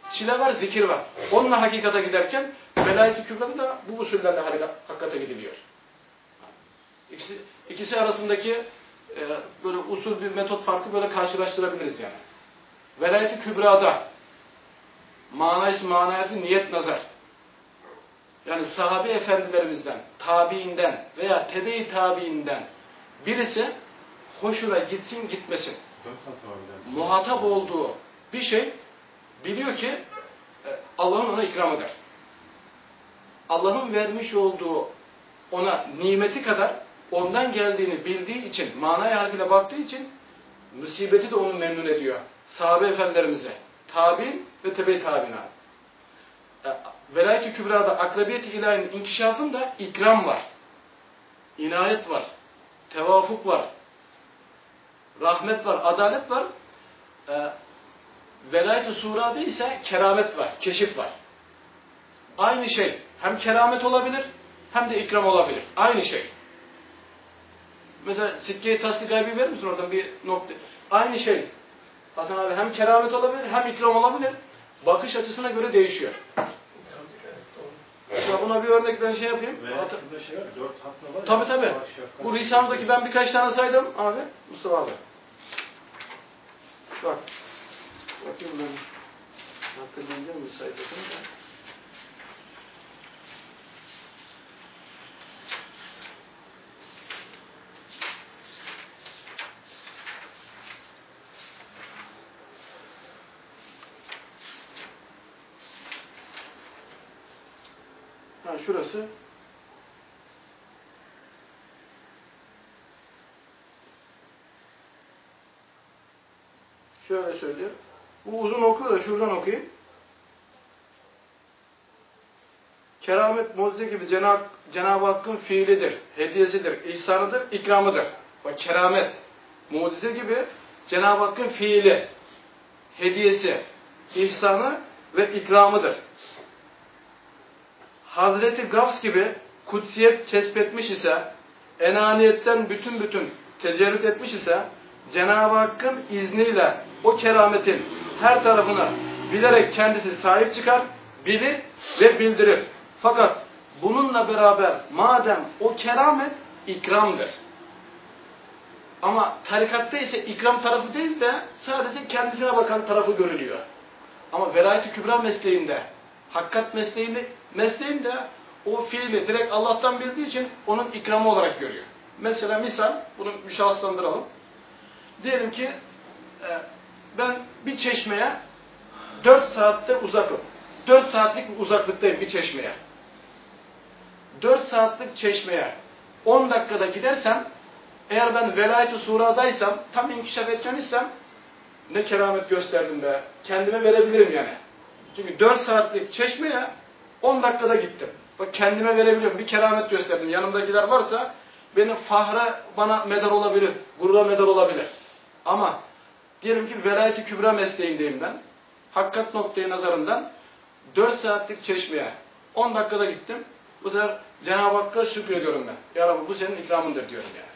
çile var, zikir var. Onunla hakikate giderken velayet-i kübrada da bu usullerle hakikate gidiliyor. İkisi, ikisi arasındaki e, böyle usul bir metot farkı böyle karşılaştırabiliriz yani. Velayet-i kübrada manayı manayeti niyet nazar. Yani sahabe efendilerimizden, tabiinden veya tebe-i tabiinden birisi hoşuna gitsin gitmesin. Muhatap olduğu bir şey biliyor ki Allah'ın ona ikram eder. Allah'ın vermiş olduğu ona nimeti kadar ondan geldiğini bildiği için, manaya harfiyle baktığı için musibeti de onu memnun ediyor. Sahabe efendilerimize, tabi'in ve tebe-i tabi'ine. Velayet-i kübrada akrabiyet-i ilahinin inkişafında ikram var. İnayet var. Tevafuk var. Rahmet var. Adalet var. E, Velayet-i surada ise keramet var. Keşif var. Aynı şey. Hem keramet olabilir hem de ikram olabilir. Aynı şey. Mesela sikke-i tasdik gaybi verir misin oradan bir nokta? Aynı şey. Hasan abi hem keramet olabilir hem ikram olabilir. Bakış açısına göre değişiyor. Mesela buna bir örnek ben şey yapayım. Ve şey var, dört hatta var. Tabii tabii. Bu Risale'deki ben birkaç tane saydım abi. Mustafa abi. Bak. Bakayım ben. Hatırlayacağım bir sayfasını da. Ha şurası. Şöyle söylüyor. Bu uzun okuyor da şuradan okuyayım. Keramet, mucize gibi Cenab- Cenab-ı Hakk'ın fiilidir, hediyesidir, ihsanıdır, ikramıdır. Bak keramet, mucize gibi Cenab-ı Hakk'ın fiili, hediyesi, ihsanı ve ikramıdır. Hazreti Gavs gibi kutsiyet kesbetmiş ise, enaniyetten bütün bütün tecerrüt etmiş ise, Cenab-ı Hakk'ın izniyle o kerametin her tarafına bilerek kendisi sahip çıkar, bilir ve bildirir. Fakat bununla beraber madem o keramet ikramdır. Ama tarikatta ise ikram tarafı değil de sadece kendisine bakan tarafı görülüyor. Ama velayet-i kübra mesleğinde, hakikat mesleğinde, mesleğinde o fiili direkt Allah'tan bildiği için onun ikramı olarak görüyor. Mesela misal, bunu müşahslandıralım. Diyelim ki ben bir çeşmeye dört saatte uzakım. dört saatlik bir uzaklıktayım bir çeşmeye. dört saatlik çeşmeye on dakikada gidersem, eğer ben velayet-i suradaysam, tam inkişaf edeceğimizsem, ne keramet gösterdim be, kendime verebilirim yani. Çünkü dört saatlik çeşmeye on dakikada gittim. Bak kendime verebiliyorum, bir keramet gösterdim. Yanımdakiler varsa, beni fahra bana medar olabilir, gurura medar olabilir. Ama diyelim ki velayet-i kübra mesleğindeyim ben. Hakikat noktayı nazarından dört saatlik çeşmeye on dakikada gittim. Bu sefer Cenab-ı Hakk'a şükrediyorum ben. Ya Rabbi bu senin ikramındır diyorum yani.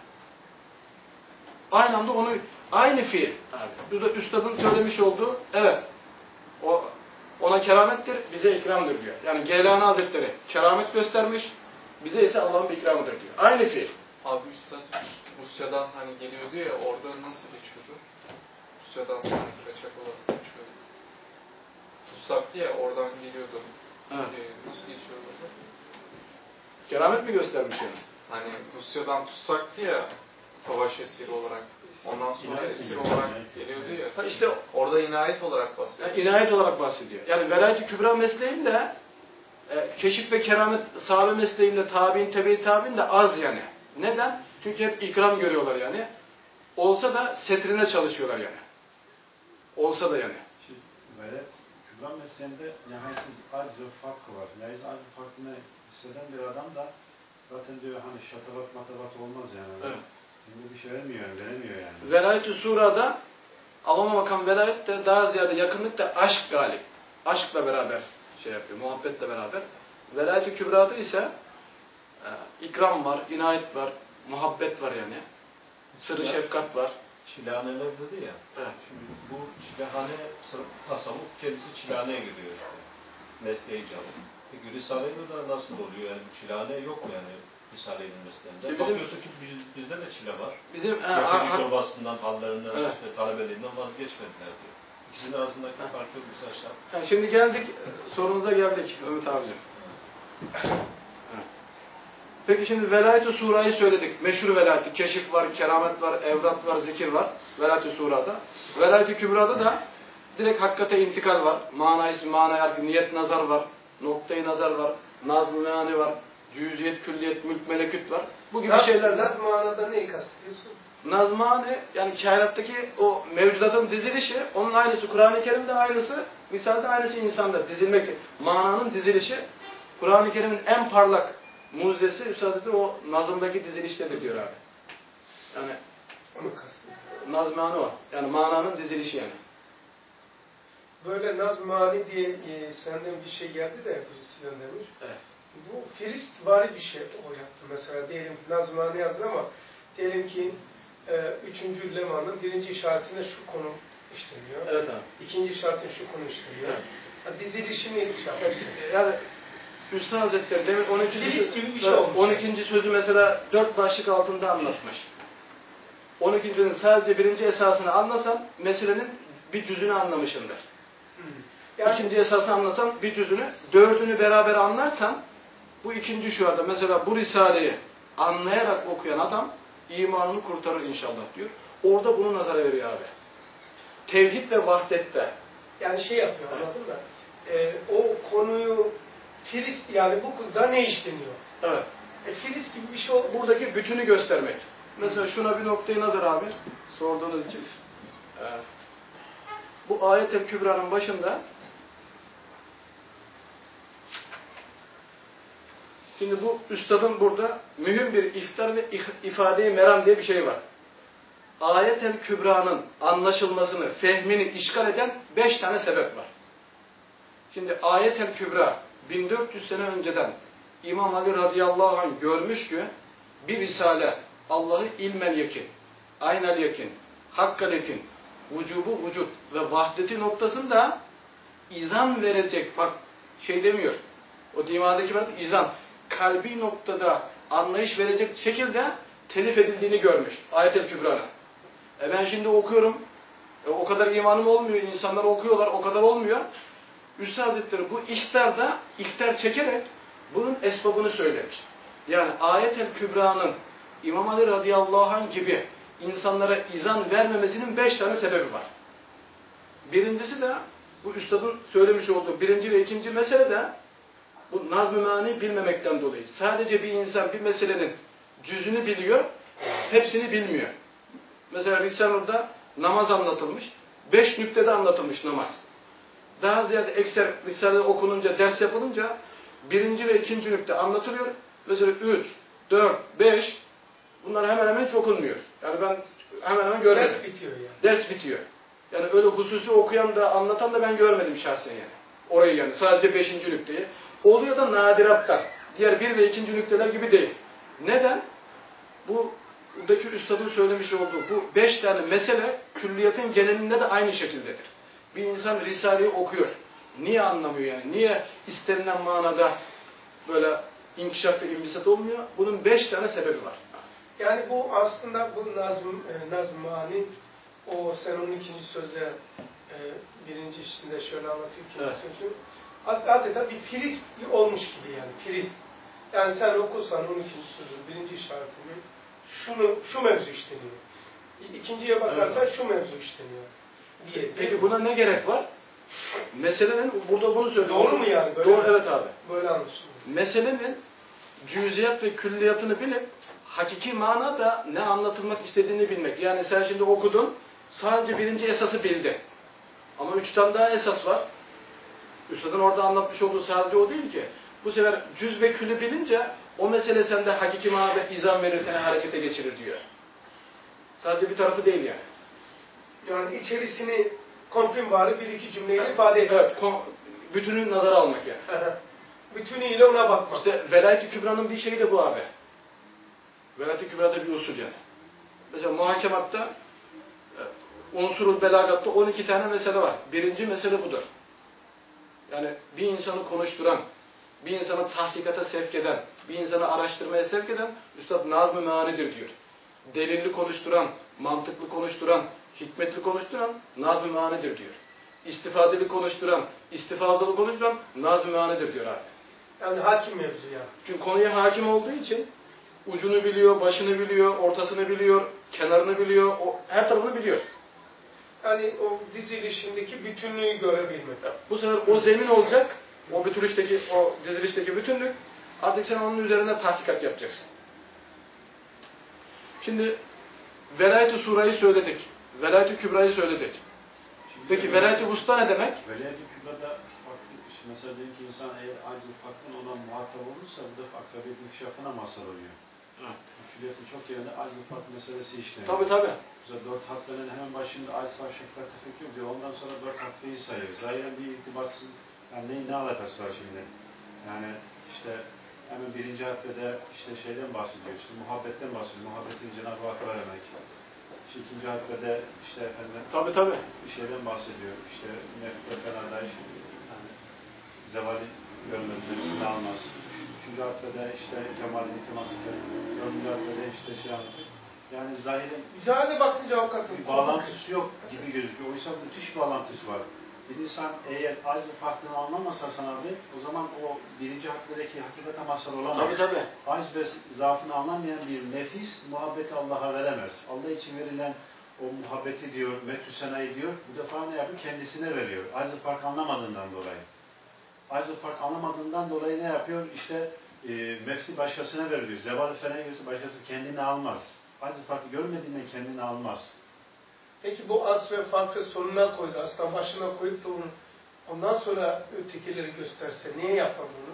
Aynı anda onu, aynı fiil. Burada üstadın söylemiş olduğu, evet, o ona keramettir, bize ikramdır diyor. Yani Geylani Hazretleri keramet göstermiş, bize ise Allah'ın bir ikramıdır diyor. Aynı fiil. Abi üstad Rusya'dan hani geliyordu ya, orada nasıl geçiyordu? Rusya'dan hani kaçak olarak geçiyordu. Tutsaktı ya, oradan geliyordu. Evet. Ee, nasıl geçiyordu orada? Keramet mi göstermiş yani? Hani Rusya'dan tutsaktı ya, savaş esiri olarak. Ondan sonra esir olarak geliyordu ya. Ha işte orada inayet olarak bahsediyor. Yani inayet olarak bahsediyor. Yani velayet-i kübra mesleğinde e, keşif ve keramet sahabe mesleğinde tabi'in, tebe-i tabi'in de az yani. Neden? Çünkü hep ikram görüyorlar yani. Olsa da setrine çalışıyorlar yani. Olsa da yani. Şimdi velayet kübra mesleğinde nihayetsiz acz ve farkı var. Nihayetsiz acz ve farkını hisseden bir adam da zaten diyor hani şatabat matabat olmaz yani. Evet. Şimdi bir şey vermiyor yani, veremiyor yani. Velayet-i surada Allah'a bakan velayet de daha ziyade yakınlık da aşk galip. Aşkla beraber şey yapıyor, muhabbetle beraber. Velayet-i kübrada ise e, ikram var, inayet var, muhabbet var yani. Sırrı şefkat var, çilehaneler dedi ya. Evet. Şimdi bu çilehane tasavvuf kendisi çilehaneye giriyor işte. Mesleği canı. Peki Risale-i Nur'da nasıl oluyor? Yani bu çilehane yok mu yani Risale-i Nur mesleğinde? Bizim, Bakıyorsun ki biz, bizde de çile var. Bizim Yakın çorbasından, hallerinden, evet. işte, talebeliğinden vazgeçmediler diyor. İkisinin arasındaki fark yok mesela aşağı. Yani şimdi geldik, sorunuza geldik Ümit abicim. Evet. Peki şimdi Velayet-i Sura'yı söyledik. Meşhur velayeti, keşif var, keramet var, evrat var, zikir var. Velayet-i Sura'da. Velayet-i Kübra'da da direkt hakikate intikal var. Manayı, manayı harfi, niyet nazar var. Noktayı nazar var. Nazm-ı meani var. Cüziyet, külliyet, mülk, meleküt var. Bu gibi Naz, şeylerden. Naz manada neyi kastediyorsun? Nazmane, yani kainattaki o mevcudatın dizilişi, onun aynısı, Kur'an-ı Kerim'de aynısı, misalde aynısı insanda dizilmek, mananın dizilişi, Kur'an-ı Kerim'in en parlak mucizesi, Üstad o nazımdaki diziliştedir diyor abi. Yani, Onu kastediyor. nazmane o, yani mananın dizilişi yani. Böyle Naz-mani diye e, senden bir şey geldi de birisi göndermiş. Evet. Bu firistvari bir şey o yaptı mesela. Diyelim ki Naz-mani yazdın ama diyelim ki e, üçüncü lemanın birinci işaretine şu konu işleniyor. Evet abi. İkinci işaretin şu konu işleniyor. Evet. Ha, dizilişini işaret. Yani Üstad Hazretleri demin on ikinci Filiz gibi bir şey olmuş. on ikinci sözü mesela dört başlık altında anlatmış. on ikincinin sadece birinci esasını anlasan meselenin bir cüzünü anlamışındır. Yani, İkinci esası anlasan bir cüzünü, dördünü beraber anlarsan bu ikinci şu anda mesela bu Risale'yi anlayarak okuyan adam imanını kurtarır inşallah diyor. Orada bunu nazara veriyor abi. Tevhid ve vahdette. Yani şey yapıyor anladın mı? Ee, o konuyu firist yani bu konuda ne işleniyor? Evet. E, firist gibi bir şey oldu. Buradaki bütünü göstermek. Mesela şuna bir noktayı nazar abi sorduğunuz için. Ee, bu Ayet-el Kübra'nın başında şimdi bu üstadın burada mühim bir iftar ve ifade-i meram diye bir şey var. Ayet-el Kübra'nın anlaşılmasını, fehmini işgal eden beş tane sebep var. Şimdi Ayet-el Kübra bin dört yüz sene önceden İmam Ali radıyallahu anh görmüş ki bir risale Allah'ı ilmel yekin, aynel yekin, hakkal yekin, vücubu vücut ve vahdeti noktasında izan verecek, bak şey demiyor, o dimandaki var izan, kalbi noktada anlayış verecek şekilde telif edildiğini görmüş Ayet-el Kübra'nın. E ben şimdi okuyorum, e o kadar imanım olmuyor, insanlar okuyorlar, o kadar olmuyor. Üstad Hazretleri bu ihtarda ihtar çekerek bunun esbabını söylemiş. Yani Ayet-el Kübra'nın İmam Ali radıyallahu anh gibi insanlara izan vermemesinin beş tane sebebi var. Birincisi de bu üstadın söylemiş olduğu birinci ve ikinci mesele de bu nazm-ı meani bilmemekten dolayı. Sadece bir insan bir meselenin cüzünü biliyor, hepsini bilmiyor. Mesela Risale'de namaz anlatılmış, beş nüktede anlatılmış namaz. Daha ziyade ekser Risale okununca, ders yapılınca birinci ve ikinci nükte anlatılıyor. Mesela üç, dört, beş bunlar hemen hemen hiç okunmuyor. Yani ben hemen hemen görmedim. Ders bitiyor yani. Ders bitiyor. Yani öyle hususi okuyan da anlatan da ben görmedim şahsen yani. Orayı yani sadece beşinci nükteyi. Oluyor da nadirattan. Diğer bir ve ikinci nükteler gibi değil. Neden? Bu buradaki üstadın söylemiş olduğu bu beş tane mesele külliyatın genelinde de aynı şekildedir. Bir insan Risale'yi okuyor. Niye anlamıyor yani? Niye istenilen manada böyle inkişaf ve imbisat olmuyor? Bunun beş tane sebebi var. Yani bu aslında bu nazm, e, nazm-ı o sen onun ikinci sözde e, birinci içinde şöyle anlatayım ki evet. sözü adeta bir firist olmuş gibi yani firist. Yani sen okursan on ikinci sözün birinci işaretini şunu şu mevzu işleniyor. İkinciye bakarsan evet. Şu mevzu işleniyor. Diye, Peki buna ne gerek var? Meselenin burada bunu söylüyor. Doğru mu yani? Böyle Doğru, evet abi. Böyle anlaşılıyor. Meselenin cüziyat ve külliyatını bilip hakiki manada ne anlatılmak istediğini bilmek. Yani sen şimdi okudun, sadece birinci esası bildin. Ama üç tane daha esas var. Üstadın orada anlatmış olduğu sadece o değil ki. Bu sefer cüz ve külü bilince o mesele sende hakiki manada izan verir, seni harekete geçirir diyor. Sadece bir tarafı değil yani. Yani içerisini komprim bari bir iki cümleyle ifade ediyor. Evet, bütünü nazara almak yani. Bütünüyle ona bakmak. İşte Velayet-i Kübra'nın bir şeyi de bu abi. Velayet-i Kübra'da bir usul yani. Mesela muhakematta Unsurul belagatta on iki tane mesele var. Birinci mesele budur. Yani bir insanı konuşturan, bir insanı tahkikata sevk eden, bir insanı araştırmaya sevk eden Üstad Nazm-ı Meani'dir diyor. Delilli konuşturan, mantıklı konuşturan, hikmetli konuşturan Nazm-ı Meani'dir diyor. İstifadeli konuşturan, istifadalı konuşturan Nazm-ı Meani'dir diyor abi. Yani hakim mevzu ya. Çünkü konuya hakim olduğu için ucunu biliyor, başını biliyor, ortasını biliyor, kenarını biliyor, o, her tarafını biliyor. Yani o dizilişindeki bütünlüğü görebilmek. Bu sefer o zemin olacak, o bütünlükteki, o dizilişteki bütünlük, artık sen onun üzerine tahkikat yapacaksın. Şimdi Velayet-i Sura'yı söyledik, Velayet-i Kübra'yı söyledik. Peki Velayet-i Vusta ne demek? Velayet-i Kübra'da farklı, mesela diyelim ki insan eğer acil farklı olan muhatap olursa bu da akrabiyetin inkişafına mazhar oluyor. Külliyetin çok yerinde acil farklı meselesi işleniyor. Tabii tabii. Mesela dört harflerin hemen başında acil farklı şefkat tefekkür diyor. Ondan sonra dört harfleyi sayıyor. Zahiren bir irtibatsız, yani ne, ne alakası var şimdi? Yani işte hemen birinci harfede işte şeyden bahsediyor, işte muhabbetten bahsediyor. Muhabbetin Cenab-ı Hakk'a vermek. İşte ikinci harfede işte efendim tabii, tabii. bir şeyden bahsediyor. İşte nefret fenada yani zevali görmemiz almaz. Üçüncü harfede işte Kemal'in itimatı, dördüncü harfede işte şey anlatıyor. Yani zahiren Zahide bakınca hakikaten bir bağlantısı yok gibi gözüküyor. Oysa müthiş bağlantısı var. Bir insan eğer acı farklılığını anlamasa Hasan abi, o zaman o birinci harfedeki hakikate mazhar olamaz. Tabii tabii. Acz ve zaafını anlamayan bir nefis muhabbeti Allah'a veremez. Allah için verilen o muhabbeti diyor, metü senayı diyor, bu defa ne yapıyor? Kendisine veriyor. Acz fark anlamadığından dolayı. Acz fark anlamadığından dolayı ne yapıyor? İşte e, mefti başkasına veriyor. Zeval-i fenaya görse başkası kendini almaz. Acz farkı görmediğinden kendini almaz. Peki bu az ve farkı sonuna koydu. Aslında başına koyup da onu ondan sonra ötekileri gösterse niye yapar bunu?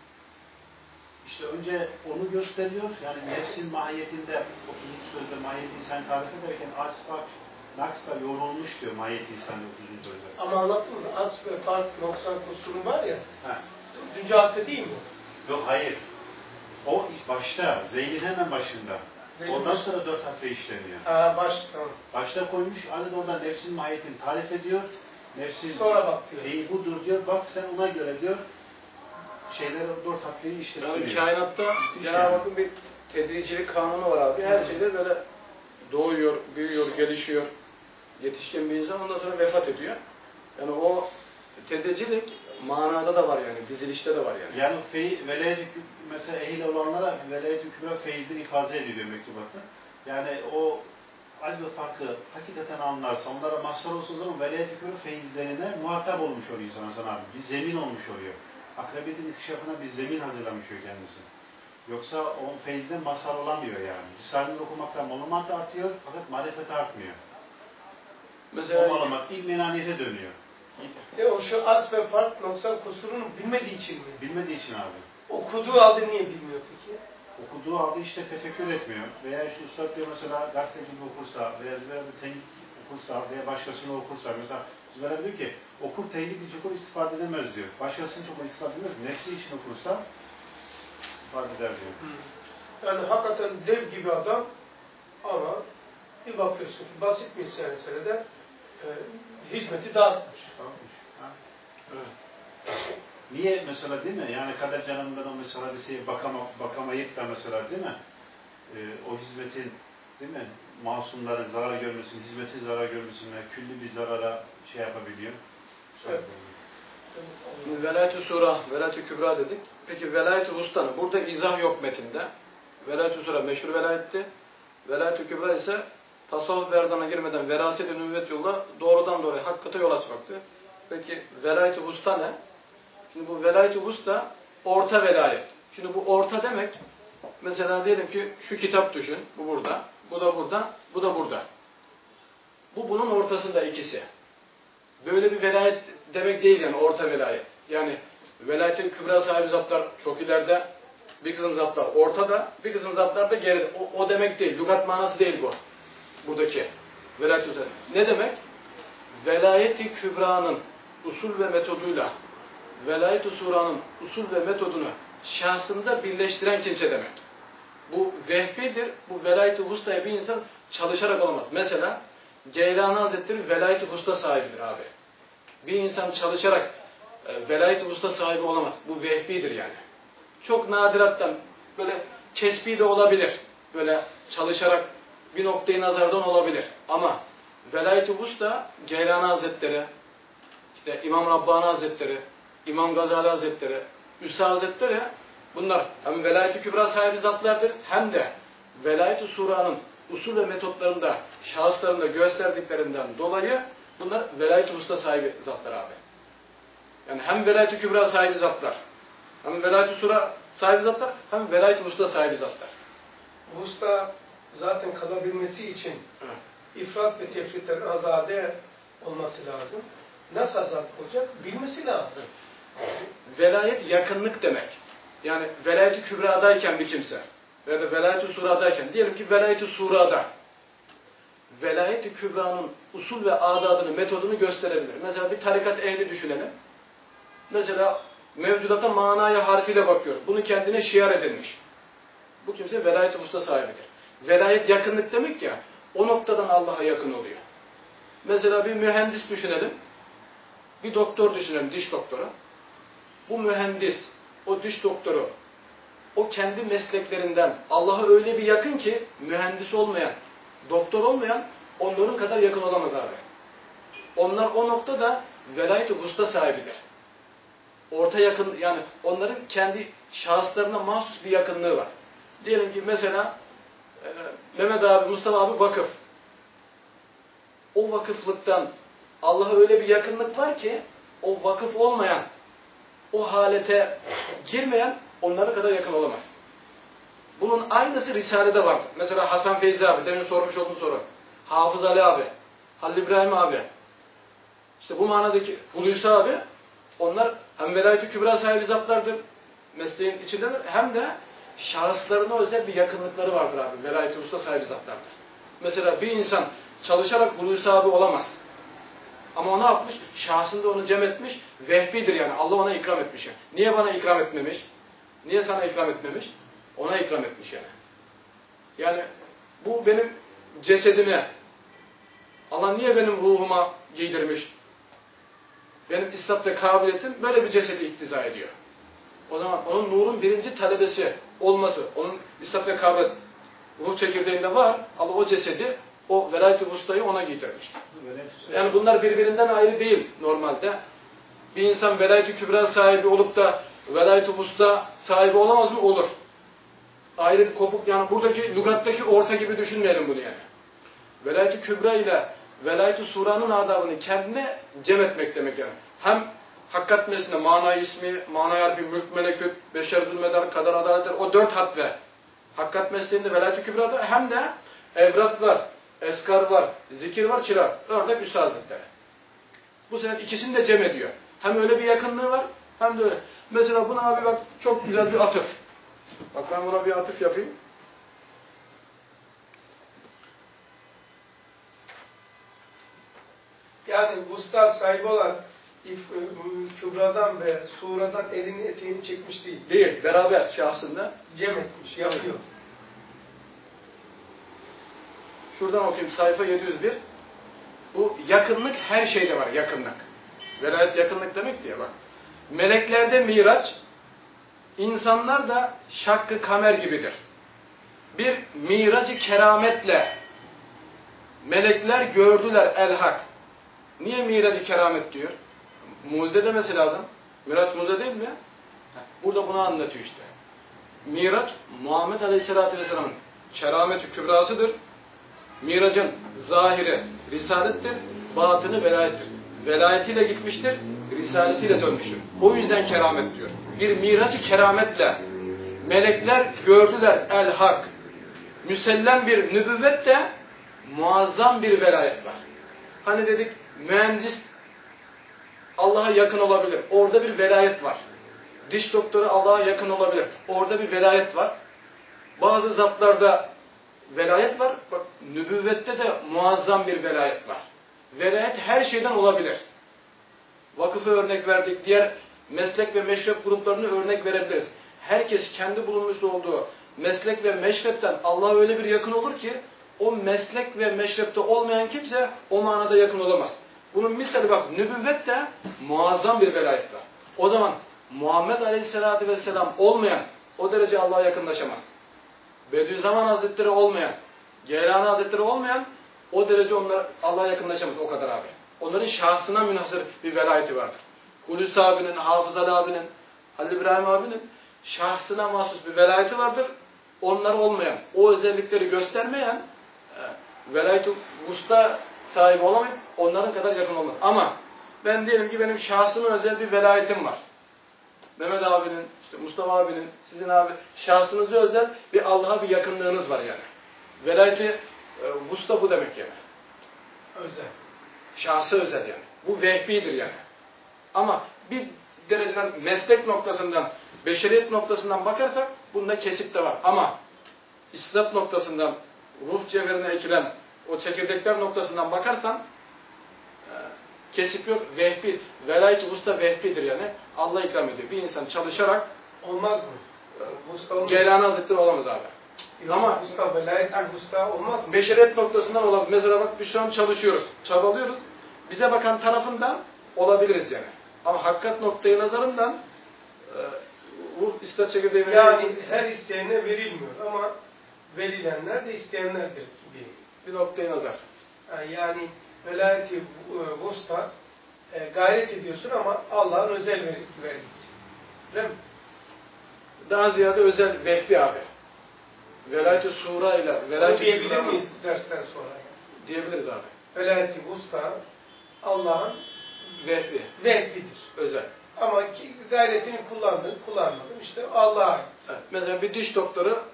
İşte önce onu gösteriyor. Yani nefsin mahiyetinde otuzuncu sözde mahiyet insan tarif ederken az fark naksla yorulmuş diyor mahiyet insanı otuzuncu sözde. Ama anlattın mı? Az ve fark noksan kusuru var ya. Heh. Dördüncü harfte değil mi? Yok hayır. O başta. Zeylin hemen başında. Zeylin Ondan baş... sonra dört harfle işleniyor. Ha, baş, tamam. Başta koymuş. Hani orada nefsin mahiyetini tarif ediyor. Nefsin sonra bak diyor. şeyi budur diyor. Bak sen ona göre diyor. Şeyleri dört harfleyi işleniyor. Yani kainatta Cenab-ı Hakk'ın bir tedricilik kanunu var abi. Her şeyde böyle doğuyor, büyüyor, gelişiyor. Yetişkin bir insan ondan sonra vefat ediyor. Yani o tedricilik manada da var yani, dizilişte de var yani. Yani fey, velayet-i mesela ehil olanlara velayet-i kübra feyizden ifade ediliyor mektubatta. Yani o acı farkı hakikaten anlarsa, onlara mazhar olsun zaman velayet-i kübra feyizlerine muhatap olmuş oluyor insan Hasan abi. Bir zemin olmuş oluyor. Akrabiyetin inkişafına bir zemin hazırlamış o kendisi. Yoksa o feyizden mazhar olamıyor yani. Risale'ni okumaktan malumat artıyor fakat marifet artmıyor. Mesela o malumat ilk menaniyete dönüyor. E o şu az ve fark noksan kusurunu bilmediği için mi? Bilmediği için abi. Okuduğu halde niye bilmiyor peki? Okuduğu halde işte tefekkür etmiyor. Veya işte Üstad diyor mesela gazete gibi okursa veya Zübeyir bir tenkit okursa veya başkasını okursa mesela Zübeyir diyor ki okur tenkit için okur istifade edemez diyor. Başkasını çok istifade edemez. Nefsi için okursa istifade eder diyor. Yani hakikaten dev gibi adam ama bir bakıyorsun ki basit bir meselede e, hizmeti dağıtmış. Ha? Evet. Niye mesela değil mi? Yani kader canımdan o mesela hadiseye bakama, bakamayıp da mesela değil mi? Ee, o hizmetin değil mi? Masumların zarar görmesin, hizmetin zarar görmesinler, külli bir zarara şey yapabiliyor. Evet. Velayet-i Sura, Velayet-i Kübra dedik. Peki Velayet-i Vustan'ı, burada izah yok metinde. Velayet-i Sura meşhur velayetti. Velayet-i Kübra ise tasavvuf verdana girmeden veraset-i nübüvvet yolla doğrudan doğruya hakikate yol açmaktı. Peki Velayet-i Vusta ne? Şimdi bu Velayet-i Vusta orta velayet. Şimdi bu orta demek, mesela diyelim ki şu kitap düşün, bu burada, bu da burada, bu da burada. Bu bunun ortasında ikisi. Böyle bir velayet demek değil yani orta velayet. Yani velayetin kübra sahibi zatlar çok ileride, bir kısım zatlar ortada, bir kısım zatlar da geride. O, o demek değil, lügat manası değil bu. Buradaki velayet-i Vusta. Ne demek? Velayet-i kübranın usul ve metoduyla Velayet-i Sura'nın usul ve metodunu şahsında birleştiren kimse demek. Bu vehbidir. Bu Velayet-i Vusta'ya bir insan çalışarak olamaz. Mesela Geylani Hazretleri velayet-i usta sahibidir abi. Bir insan çalışarak e, velayet-i usta sahibi olamaz. Bu vehbidir yani. Çok nadirattan böyle kesbi de olabilir. Böyle çalışarak bir noktayı nazardan olabilir. Ama velayet-i usta Geylani Hazretleri, işte İmam Rabbani Hazretleri, İmam Gazali Hazretleri, Üsa Hazretleri bunlar hem velayet-i kübra sahibi zatlardır hem de velayet-i sura'nın usul ve metotlarında, şahıslarında gösterdiklerinden dolayı bunlar velayet-i usta sahibi zatlar abi. Yani hem velayet-i kübra sahibi zatlar, hem velayet-i sura sahibi zatlar, hem velayet-i usta sahibi zatlar. Bu usta zaten kalabilmesi için Evet. ifrat ve tefritten azade olması lazım. Nasıl azade olacak? Bilmesi lazım. Velayet yakınlık demek. Yani velayet-i kübradayken bir kimse veya da velayet-i suradayken, diyelim ki velayet-i surada velayet-i kübranın usul ve adadını, metodunu gösterebilir. Mesela bir tarikat ehli düşünelim. Mesela mevcudata manaya harfiyle bakıyor. Bunu kendine şiar edilmiş. Bu kimse velayet-i usta sahibidir. Velayet yakınlık demek ya, o noktadan Allah'a yakın oluyor. Mesela bir mühendis düşünelim. Bir doktor düşünelim, diş doktoru. Bu mühendis, o diş doktoru, o kendi mesleklerinden Allah'a öyle bir yakın ki mühendis olmayan, doktor olmayan onların kadar yakın olamaz abi. Onlar o noktada velayet-i usta sahibidir. Orta yakın, yani onların kendi şahıslarına mahsus bir yakınlığı var. Diyelim ki mesela e, Mehmet abi, Mustafa abi vakıf. O vakıflıktan Allah'a öyle bir yakınlık var ki o vakıf olmayan, o halete girmeyen onlara kadar yakın olamaz. Bunun aynısı Risale'de vardır. Mesela Hasan Feyzi abi, demin sormuş olduğun soru. Hafız Ali abi, Halil İbrahim abi. İşte bu manadaki Hulusi abi, onlar hem velayet-i kübra sahibi zatlardır, mesleğin içindedir, hem de şahıslarına özel bir yakınlıkları vardır abi. Velayet-i usta sahibi zatlardır. Mesela bir insan çalışarak Hulusi abi olamaz. Ama o ne yapmış? Şahsında onu cem etmiş, vehbidir yani. Allah ona ikram etmiş yani. Niye bana ikram etmemiş? Niye sana ikram etmemiş? Ona ikram etmiş yani. Yani bu benim cesedime, Allah niye benim ruhuma giydirmiş? Benim istat ve kabiliyetim böyle bir cesedi iktiza ediyor. O zaman onun nurun birinci talebesi olması, onun istat ve kabiliyet ruh çekirdeğinde var. Allah o cesedi, o velayet-i ustayı ona giydirmiş. Yani bunlar birbirinden ayrı değil normalde. Bir insan velayet-i kübra sahibi olup da velayet-i usta sahibi olamaz mı? Olur. Ayrı kopuk, yani buradaki lügattaki orta gibi düşünmeyelim bunu yani. Velayet-i kübra ile velayet-i suranın adabını kendine cem etmek demek yani. Hem hakikat mesleğinde mana ismi, mana harfi, mülk, melekut, beşer, medar, kadar, adaletler, o dört hat ve hakikat mesleğinde velayet-i kübrada, hem de evrat var, eskar var, zikir var, çırar. Örnek Üsa Hazretleri. Bu sefer ikisini de cem ediyor. Hem öyle bir yakınlığı var, hem de öyle. Mesela buna abi bak, çok güzel bir atıf. Bak ben buna bir atıf yapayım. Yani usta sahibi olan kübradan ve suradan elini eteğini çekmiş değil. Değil, beraber şahsında. Cem etmiş, yapıyor. Şuradan okuyayım, sayfa yedi yüz bir. Bu yakınlık her şeyde var, yakınlık. Velayet yakınlık demek diye bak. Meleklerde miraç, insanlar da şakkı kamer gibidir. Bir miracı kerametle melekler gördüler el-hak. Niye miracı keramet diyor? Mucize demesi lazım. Miraç mucize değil mi? Burada bunu anlatıyor işte. Miraç, Muhammed Aleyhisselatü Vesselam'ın keramet-i kübrasıdır. Miracın zahiri risalettir, batını velayettir. Velayetiyle gitmiştir, risaletiyle dönmüştür. O yüzden keramet diyor. Bir miracı kerametle melekler gördüler el-hak. Müsellem bir nübüvvet de muazzam bir velayet var. Hani dedik mühendis Allah'a yakın olabilir. Orada bir velayet var. Diş doktoru Allah'a yakın olabilir. Orada bir velayet var. Bazı zatlarda velayet var. Bak nübüvvette de muazzam bir velayet var. Velayet her şeyden olabilir. Vakıfı örnek verdik. Diğer meslek ve meşrep gruplarını örnek verebiliriz. Herkes kendi bulunmuş olduğu meslek ve meşrepten Allah'a öyle bir yakın olur ki o meslek ve meşrepte olmayan kimse o manada yakın olamaz. Bunun misali bak, nübüvvet de muazzam bir velayet var. O zaman Muhammed Aleyhisselatü Vesselam olmayan o derece Allah'a yakınlaşamaz. Bediüzzaman Hazretleri olmayan, Geylani Hazretleri olmayan o derece onlar Allah'a yakınlaşamaz o kadar abi. Onların şahsına münhasır bir velayeti vardır. Hulusi abinin, Hafız Ali abinin, Halil İbrahim abinin şahsına mahsus bir velayeti vardır. Onlar olmayan, o özellikleri göstermeyen velayet-i vusta sahibi olamayıp onların kadar yakın olmaz. Ama ben diyelim ki benim şahsıma özel bir velayetim var. Mehmet abinin, işte Mustafa abinin, sizin abi şahsınıza özel bir Allah'a bir yakınlığınız var yani. Velayet-i e, vusta bu demek yani. Özel. Şahsı özel yani. Bu vehbidir yani. Ama bir dereceden meslek noktasından, beşeriyet noktasından bakarsak bunda kesip de var. Ama İslam noktasından, ruh cevherine ekilen o çekirdekler noktasından bakarsan e, kesip yok. Vehbi, velayet-i vusta vehbidir yani. Allah ikram ediyor. Bir insan çalışarak olmaz mı? Vusta olmaz. Geylani Hazretleri olamaz abi. Yok, ama vusta, velayet-i vusta olmaz mı? Beşeriyet noktasından olabilir. Mesela bak biz şu an çalışıyoruz, çabalıyoruz. Bize bakan tarafından olabiliriz yani. Ama hakikat noktayı nazarından e, ruh istat çekirdeğine... Yani her isteyene verilmiyor ama verilenler de isteyenlerdir gibi. Bir noktayı nazar. Yani velayet-i vusta e, gayret ediyorsun ama Allah'ın özel vergisi. Değil mi? Daha ziyade özel vehbi abi. Velayet-i sura ile velayet-i diyebilir miyiz dersten sonra? Yani? Diyebiliriz abi. Velayet-i vusta Allah'ın vehbi. Vehbidir. Özel. Ama ki gayretini kullandın, kullanmadın. İşte Allah'a ait. Evet. Mesela bir diş doktoru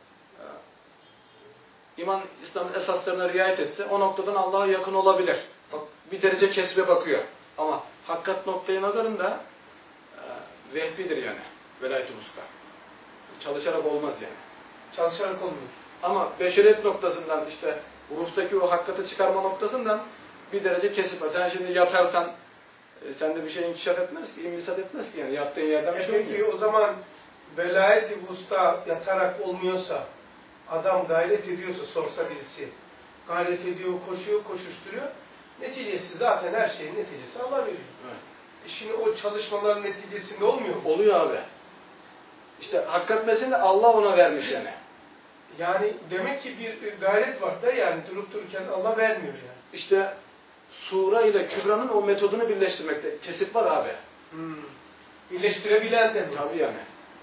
İman İslam'ın esaslarına riayet etse o noktadan Allah'a yakın olabilir. Bak, bir derece kesbe bakıyor. Ama hakikat noktayı nazarında e, vehbidir yani. Velayet-i vusta. Çalışarak olmaz yani. Çalışarak olmuyor. Ama beşeriyet noktasından işte ruhtaki o hakikati çıkarma noktasından bir derece kesip var. Sen şimdi yatarsan e, sende bir şey inkişaf etmez ki, imlisat etmez ki yani. Yattığın yerden bir e şey olmuyor. Peki o zaman velayet-i vusta yatarak olmuyorsa, adam gayret ediyorsa sorsa birisi, gayret ediyor, koşuyor, koşuşturuyor. Neticesi zaten her şeyin neticesi Allah veriyor. Evet. E şimdi o çalışmaların neticesinde olmuyor mu? Oluyor abi. İşte hakikat meselini Allah ona vermiş yani. Yani demek ki bir gayret var da yani durup dururken Allah vermiyor yani. İşte Sura ile Kübra'nın o metodunu birleştirmekte kesip var abi. Hmm. Birleştirebilen de mi? Tabii yani.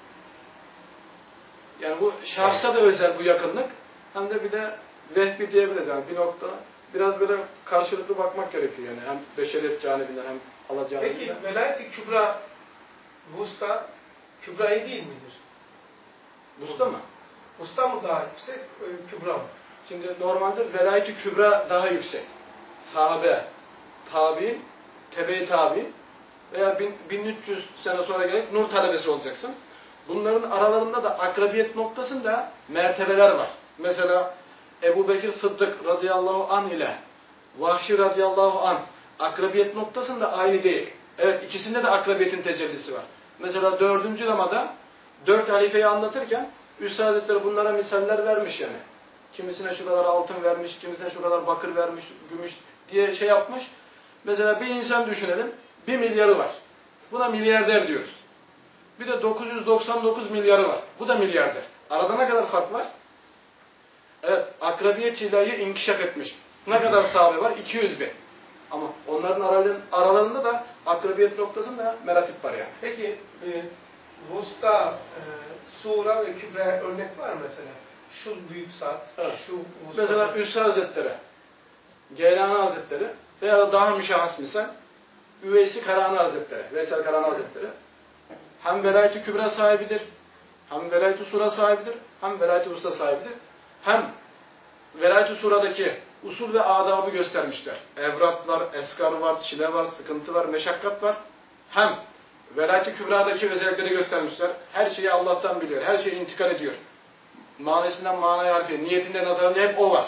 Yani bu şahsa da özel bu yakınlık. Hem de bir de vehbi diyebiliriz yani bir nokta. Biraz böyle karşılıklı bakmak gerekiyor yani. Hem beşeriyet canibinden hem Allah canibinden. Peki velayet-i kübra vusta kübra'yı değil midir? Vusta mı? Vusta mı daha yüksek, kübra mı? Şimdi normalde velayet-i kübra daha yüksek. Sahabe, tabi, tebe-i tabi veya bin üç yüz sene sonra gelip nur talebesi olacaksın. Bunların aralarında da akrabiyet noktasında mertebeler var. Mesela Ebu Bekir Sıddık radıyallahu anh ile Vahşi radıyallahu anh akrabiyet noktasında aynı değil. Evet, ikisinde de akrabiyetin tecellisi var. Mesela dördüncü lamada dört halifeyi anlatırken Üstad Hazretleri bunlara misaller vermiş yani. Kimisine şu kadar altın vermiş, kimisine şu kadar bakır vermiş, gümüş diye şey yapmış. Mesela bir insan düşünelim, bir milyarı var. Buna milyarder diyoruz. Bir de dokuz yüz doksan dokuz milyarı var. Bu da milyarder. Arada ne kadar fark var? Evet, akrabiyet ilahi inkişaf etmiş. Ne kadar sahabe var? iki yüz bin. Ama onların aralarında da akrabiyet noktasında meratip var yani. Peki, e, vusta, e, sura ve kübra örnek var mı mesela? Şu büyük saat, evet. Şu vusta. Mesela Üssü Hazretleri, Geylani Hazretleri veya daha müşahhas misal Üveysi Karani Hazretleri, Veysel Karani Hazretleri hem velayet-i kübra sahibidir, hem velayet-i sura sahibidir, hem velayet-i usta sahibidir. Hem velayet-i suradaki usul ve adabı göstermişler. Evratlar, eskar var, çile var, sıkıntı var, meşakkat var. Hem velayet-i kübradaki özellikleri göstermişler. Her şeyi Allah'tan biliyor, her şeyi intikal ediyor. Manasından manaya harfiye, niyetinde, nazarında hep o var.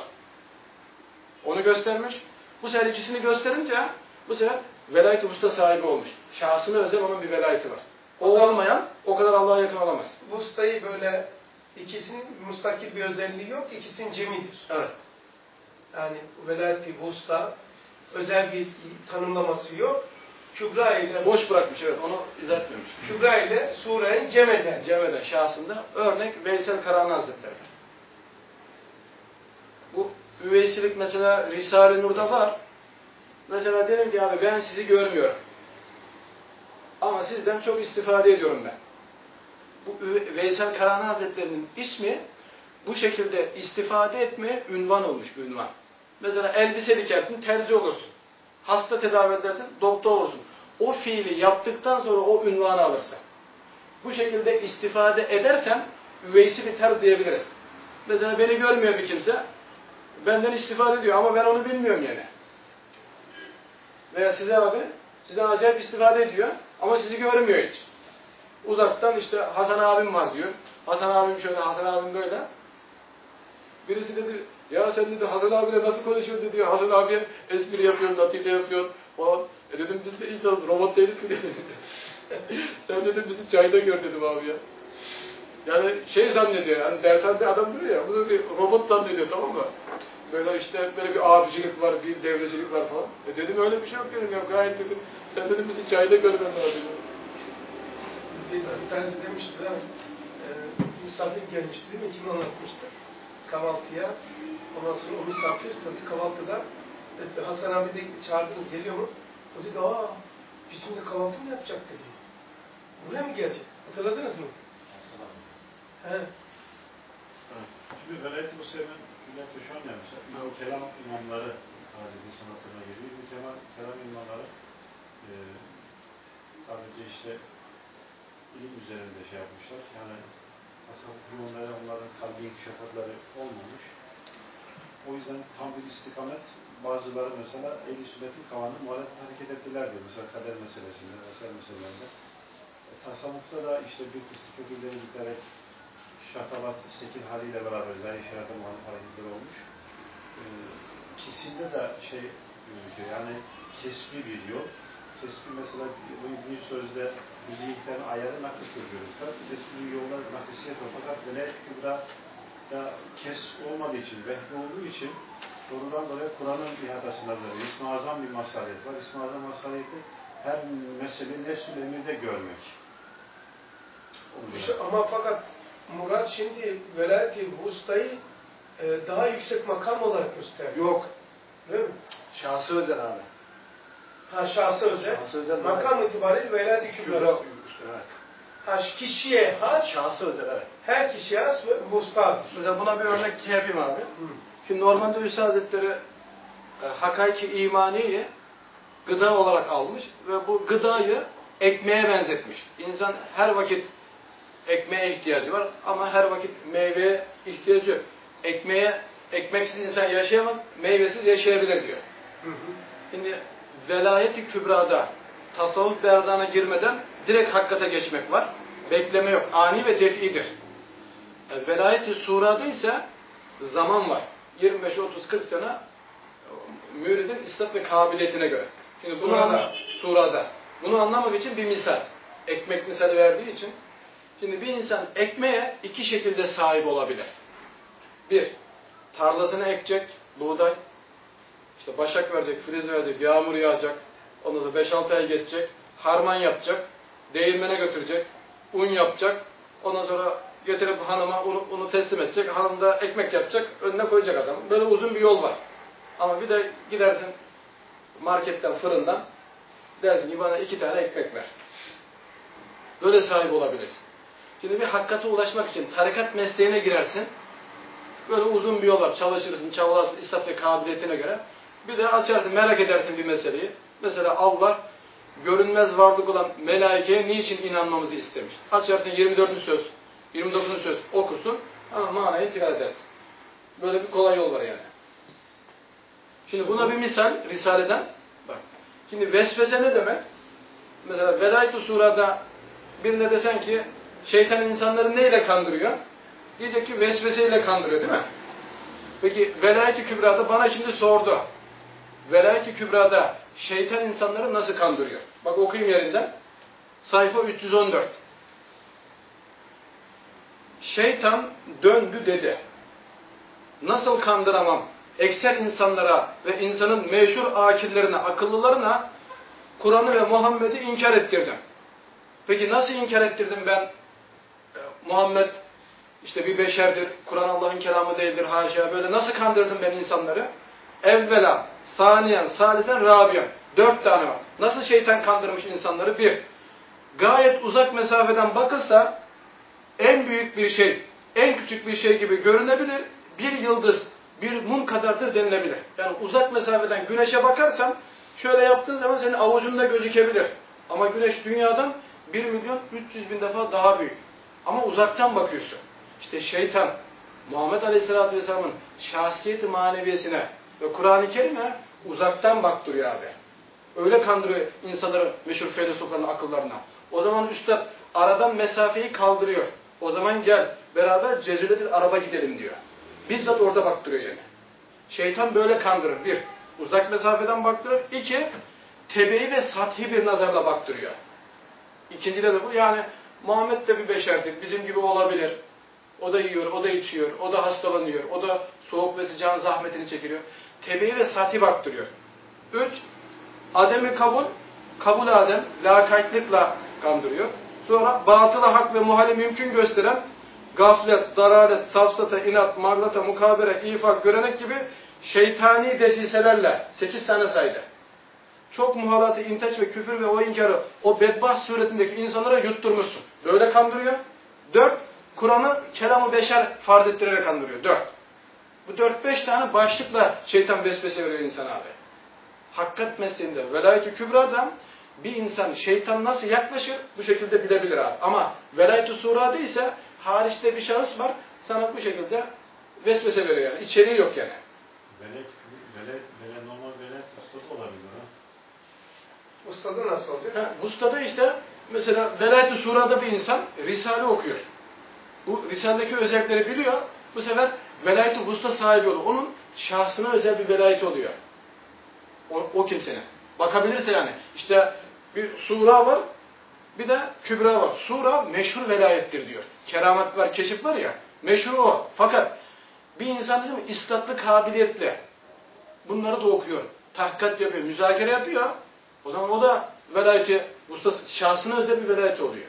Onu göstermiş. Bu sefer ikisini gösterince bu sefer velayet-i usta sahibi olmuş. Şahsına özel onun bir velayeti var. O olmayan o kadar Allah'a yakın olamaz. Vustayı böyle ikisinin mustakil bir özelliği yok, ikisinin cemidir. Evet. Yani velayet-i vusta özel bir tanımlaması yok. Kübra ile boş bırakmış, evet, onu izah etmemiş. Kübra ile surenin cem eden. Cem eden şahsında örnek Veysel Karani Hazretleri'dir. Bu üveysilik mesela Risale-i Nur'da var. Mesela dedim ki abi ben sizi görmüyorum. Ama sizden çok istifade ediyorum ben. Bu Veysel Karani Hazretleri'nin ismi bu şekilde istifade etmeye ünvan olmuş, ünvan. Mesela elbise dikersin, terzi olursun. Hasta tedavi edersin, doktor olursun. O fiili yaptıktan sonra o ünvanı alırsın. Bu şekilde istifade edersen üveysi biter diyebiliriz. Mesela beni görmüyor bir kimse, benden istifade ediyor ama ben onu bilmiyorum yani. Veya size abi, sizden acayip istifade ediyor ama sizi görmüyor hiç. Uzaktan işte Hasan abim var diyor. Hasan abim şöyle, Hasan abim böyle. Birisi dedi, ya sen dedi Hasan abiyle nasıl konuşuyordu diyor. Hasan abiye espri yapıyor, latife yapıyor falan. E dedim biz de insanız, robot değiliz ki dedim. Sen dedim bizi çayda gör dedim abi ya. Yani şey zannediyor, yani dershanede adam duruyor ya, bunu bir robot zannediyor, tamam mı? Böyle işte böyle bir abicilik var, bir devrecilik var falan. E dedim öyle bir şey yok dedim ya, gayet dedim. Sen dedim bizi çayda görmen lazım. Bir, bir tanesi demişti ha, e, misafir gelmişti değil mi? Kim anlatmıştı? Kahvaltıya. Ondan sonra o misafir tabii kahvaltıda dedi, Hasan abi de çağırdınız, geliyor mu? O dedi, aa bizim de kahvaltı mı yapacak dedi. Buraya mı gelecek? Hatırladınız mı? Hasan abi. He. Şimdi velayet-i Musa'nın külliyetle şu an yapmışlar. İlmi kelam imamları Hazreti sanatına geliyor. İlmi kelam, kelam imamları e, sadece işte ilim üzerinde şey yapmışlar. Yani tasavvuf imamları onların kalbi inkişafatları olmamış. O yüzden tam bir istikamet, bazıları mesela ehl-i sünnetin kavanı muhalefet hareket ettiler diyor. Mesela kader meselesinde, vesaire meselelerde. E, tasavvufta da işte bir kısmı çok ileri giderek şatavat, sekil haliyle beraber zahir şerata muhalif hareketler olmuş. E, ikisinde de şey gözüküyor, yani kesbi bir yol. Kesbi mesela bu bir sözde müziklerin ayarı nakıs görüyoruz. Kesbi yollar nakısiyet o, fakat velayet-i kübra da kes olmadığı için, vehbi olduğu için doğrudan dolayı Kur'an'ın ihadası nazarı. İsmi Azam bir masaliyet var. İsmi Azam masaliyeti her meseleyi nefs-ül emirde görmek. Şu, ama fakat Murat şimdi velayet-i vustayı e, daha yüksek makam olarak gösteriyor. Yok. Değil mi? Şahsı özel abi. Ha şahsı özel. Şahsı özel. Makam itibariyle velayet-i kübra. Kübra. Evet. Ha kişiye has, Şahsı özel, evet. her kişiye has ve vustadır. Mesela buna bir örnek yapayım abi. Hı. Şimdi normalde Hüsnü Hazretleri e, hakayki imaniyi gıda olarak almış ve bu gıdayı ekmeğe benzetmiş. İnsan her vakit ekmeğe ihtiyacı var ama her vakit meyveye ihtiyacı yok. Ekmeğe, ekmeksiz insan yaşayamaz, meyvesiz yaşayabilir diyor. Hı hı. Şimdi velayet-i kübrada tasavvuf berzana girmeden direkt hakikate geçmek var. Bekleme yok. Ani ve def'idir. E, velayet-i surada ise zaman var. yirmi beş otuz kırk sene müridin istat ve kabiliyetine göre. Şimdi bunu Surada. anla, surada. Bunu anlamak için bir misal. Ekmek misali verdiği için. Şimdi bir insan ekmeğe iki şekilde sahip olabilir. Bir, tarlasını ekecek, buğday. İşte başak verecek, filiz verecek, yağmur yağacak. Ondan sonra beş altı ay geçecek. Harman yapacak. Değirmene götürecek. Un yapacak. Ondan sonra getirip hanıma unu, unu teslim edecek. Hanım da ekmek yapacak. Önüne koyacak adam. Böyle uzun bir yol var. Ama bir de gidersin marketten, fırından dersin ki bana iki tane ekmek ver. Böyle sahip olabilirsin. Şimdi bir hakikate ulaşmak için tarikat mesleğine girersin. Böyle uzun bir yol var. Çalışırsın, çabalarsın istat ve kabiliyetine göre. Bir de açarsın, merak edersin bir meseleyi. Mesela Allah görünmez varlık olan melaikeye niçin inanmamızı istemiş? Açarsın yirmi dördüncü söz, yirmi dokuzuncu söz okursun ama manayı intikal edersin. Böyle bir kolay yol var yani. Şimdi buna bir misal Risale'den bak. Şimdi vesvese ne demek? Mesela Velayet-i Sura'da birine desen ki şeytan insanları neyle kandırıyor? Diyecek ki vesveseyle kandırıyor değil mi? Peki Velayet-i Kübra'da bana şimdi sordu. Velayet-i Kübra'da şeytan insanları nasıl kandırıyor? Bak okuyayım yerinden. Sayfa üç yüz on dört. Şeytan döndü dedi. Nasıl kandıramam ekser insanlara ve insanın meşhur akillerine, akıllılarına Kur'an'ı ve Muhammed'i inkar ettirdim. Peki nasıl inkar ettirdim ben? Muhammed işte bir beşerdir, Kur'an Allah'ın kelamı değildir, haşa. Böyle nasıl kandırdım ben insanları? Evvela, saniyen, salisen, rabiyen. Dört tane var. Nasıl şeytan kandırmış insanları? Bir, gayet uzak mesafeden bakılsa en büyük bir şey, en küçük bir şey gibi görünebilir. Bir yıldız, bir mum kadardır denilebilir. Yani uzak mesafeden güneşe bakarsan şöyle yaptığın zaman senin avucunda gözükebilir. Ama güneş dünyadan bir milyon üç yüz bin defa daha büyük. Ama uzaktan bakıyorsun. İşte şeytan, Muhammed Aleyhisselatü Vesselam'ın şahsiyeti maneviyesine ve Kur'an-ı Kerim'e uzaktan baktırıyor abi. Öyle kandırıyor insanları, meşhur filozofların akıllarına. O zaman üstad aradan mesafeyi kaldırıyor. O zaman gel beraber Cezuletül Arab'a gidelim diyor. Bizzat orada baktırıyor yani. Şeytan böyle kandırır. Bir, uzak mesafeden baktırır. İki, tebe'i ve sathi bir nazarla baktırıyor. İkincide de bu. Yani Muhammed de bir beşerdir. Bizim gibi olabilir. O da yiyor, o da içiyor, o da hastalanıyor, o da soğuk ve sıcağın zahmetini çekiyor. Tebe'i ve sathi baktırıyor. Üç, Adem'i kabul, kabul Adem, lakaytlıkla kandırıyor. Sonra batıla hak ve muhali mümkün gösteren gaflet, daralet, safsata, inat, maglata, mukabere, ifak, görenek gibi şeytani desiselerle sekiz tane saydı. Çok muhalatı, inteç ve küfür ve o inkarı o bedbaht suretindeki insanlara yutturmuşsun. Böyle kandırıyor. Dört, Kur'an'ı kelam-ı beşer farz ettirerek kandırıyor. Dört. Bu dört beş tane başlıkla şeytan vesvese veriyor insan abi. Hakikat mesleğinde, velayet-i kübra'da bir insan şeytan nasıl yaklaşır bu şekilde bilebilir abi. Ama velayet-i sura'da ise hariçte bir şahıs var sana bu şekilde vesvese veriyor yani. İçeriği yok yani. Velayet, velayet, velayet, normal velayet ustası olabilir ha. Ustada nasıl olacak? Ha, ustada ise mesela velayet-i sura'da bir insan Risale okuyor. Bu Risale'deki özellikleri biliyor. Bu sefer velayet-i usta sahibi oluyor. Onun şahsına özel bir velayet oluyor. O, o kimsenin. Bakabilirse yani. İşte bir sura var, bir de kübra var. Sura meşhur velayettir diyor. Keramet var, keşif var ya, meşhur o. Fakat bir insan değil mi, istatlı, kabiliyetli. Bunları da okuyor. Tahkikat yapıyor, müzakere yapıyor. O zaman o da velayeti, usta, şahsına özel bir velayeti oluyor.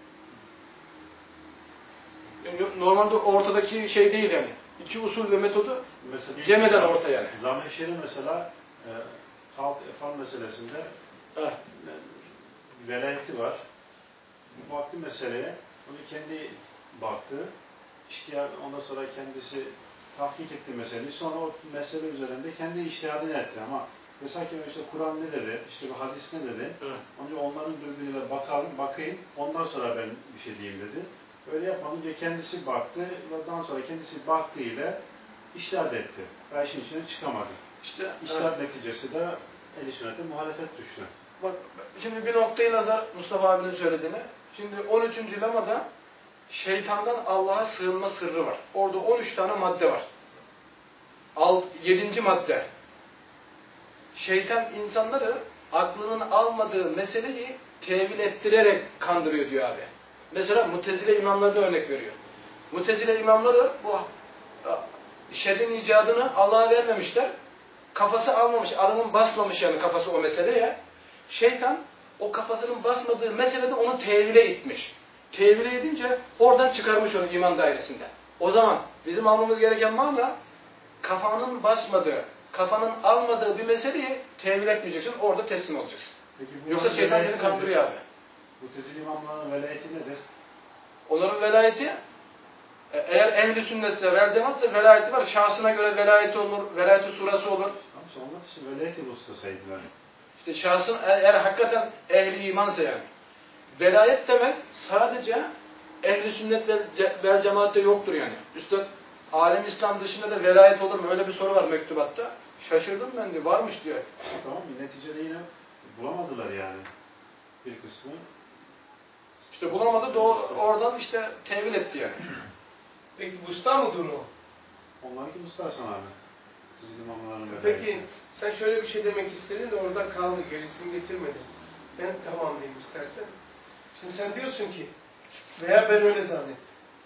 Normalde ortadaki şey değil yani. İki usul ve metodu mesela, cemeden orta yani. Zamheşeri mesela e, halk efan meselesinde evet. velayeti var. Baktı meseleye, onu kendi baktı. İşte yani ondan sonra kendisi tahkik etti meseleyi. Sonra o mesele üzerinde kendi iştihadını etti ama mesela ki işte Kur'an ne dedi, işte bu hadis ne dedi. Evet. Önce onların birbirine bakalım, bakayım. Ondan sonra ben bir şey diyeyim dedi. Öyle yapmadı. Kendisi baktı ve daha sonra kendisi baktığıyla iştihad etti. Ve işin içine çıkamadı. İşte iştihad evet. Neticesi de el-i sünnete muhalefet düştü. Bak şimdi bir noktayı nazar Mustafa abinin söylediğine. Şimdi on üçüncü lemada şeytandan Allah'a sığınma sırrı var. Orada on üç tane madde var. yedinci madde. Şeytan insanları aklının almadığı meseleyi tevil ettirerek kandırıyor diyor abi. Mesela Mutezile imamlarına örnek veriyor. Mutezile imamları bu şerrin icadını Allah'a vermemişler. Kafası almamış, adamın basmamış yani kafası o meseleye. Şeytan o kafasının basmadığı meselede onu tevile itmiş. Tevile edince oradan çıkarmış onu iman dairesinde. O zaman bizim almamız gereken mana kafanın basmadığı, kafanın almadığı bir meseleyi tevil etmeyeceksin, orada teslim olacaksın. Peki, yoksa şeytan seni kandırıyor abi. Mutezile imamların velayeti nedir? Onların velayeti, eğer ehl-i sünnetse, vel cemaatse velayeti var. Şahsına göre velayeti olur, velayeti surası olur. Ama onlar için velayeti ustasaydılar. İşte şahsın eğer, eğer hakikaten ehli imansa yani. Velayet demek sadece ehl-i sünnet ve vel cemaatte yoktur yani. Üstad, alem İslam dışında da velayet olur mu? Öyle bir soru var mektubatta. Şaşırdım ben diyor, varmış diyor. Tamam, neticede yine bulamadılar yani bir kısmı. İşte bulamadı, doğru, oradan işte tevil etti yani. Peki usta mıdır o? Onlarınki Mustafa abi. Sizin imamların Peki sen şöyle bir şey demek istedin de orada kaldı, gerisini getirmedin. Ben tamamlayayım istersen. Şimdi sen diyorsun ki, veya ben öyle zannettim.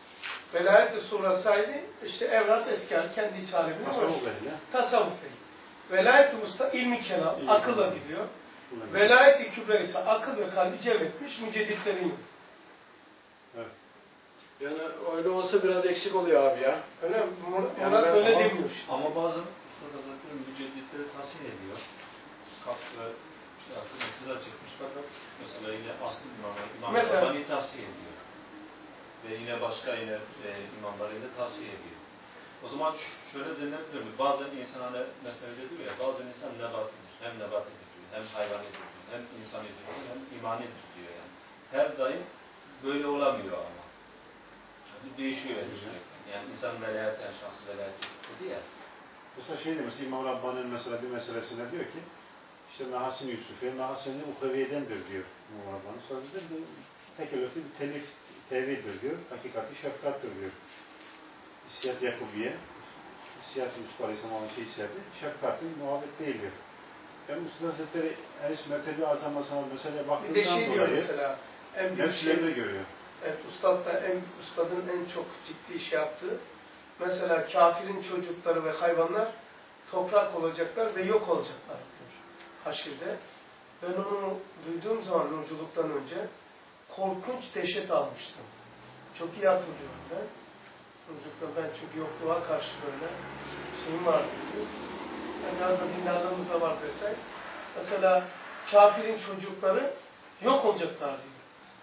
Velayet-i sura sahibi işte Evrad Esker kendi iç alemine var. Tasavvuf ehli. Velayet-i usta ilmi kelam, akılla gidiyor. Velayet-i kübra ise akıl ve kalbi cevretmiş mücedditlerin yolu. Evet. Yani öyle olsa biraz eksik oluyor abi ya. Öyle mi? Murat Yani öyle ama, demiyor. Ama bazen Usta Hazretleri mücedditleri tahsil ediyor. Kaf ve işte artık iktizar çıkmış fakat mesela yine aslı imamları, Mesela- imamlarını tahsil ediyor. Ve yine başka yine e, imamlarıyla tahsil ediyor. O zaman ş- şöyle denilebilir mi? Bazen insan hani mesela öyle diyor ya, bazen insan nebatidir. Hem nebatidir diyor, hem hayvanidir diyor, hem insanidir diyor, hem imanidir diyor yani. Her daim böyle olamıyor ama. Yani değişiyor yani. Yani insan velayetten şahsı velayet dedi ya. Mesela şey demiş, İmam Rabbani'nin mesela bir meselesinde diyor ki, işte Mahasin Yusuf'e, Mahasin-i Uhreviye'dendir diyor İmam Rabbani. Sonra diyor bu tekellüfi bir telif, tevildir diyor, hakikati şefkattır diyor. İssiyat Yakubiye, İssiyat-ı Mustafa Aleyhisselam'ın şey hissiyatı, şefkatli muhabbet değil diyor. Yani Mustafa Hazretleri Enes Mertebi Azam'la meseleye Bir de baktığından şey diyor dolayı mesela, en büyük şey, nefslerini görüyor. evet, ustad da en, ustadın en çok ciddi şey yaptığı, mesela kafirin çocukları ve hayvanlar toprak olacaklar ve yok olacaklar diyor haşirde. Ben onu duyduğum zaman yolculuktan önce korkunç dehşet almıştım. Çok iyi hatırlıyorum ben. Çocukta ben çünkü yokluğa karşı böyle şeyim vardı diyor. Yani biraz da dindarlığımız da var desek. Mesela kafirin çocukları yok olacaklar diyor.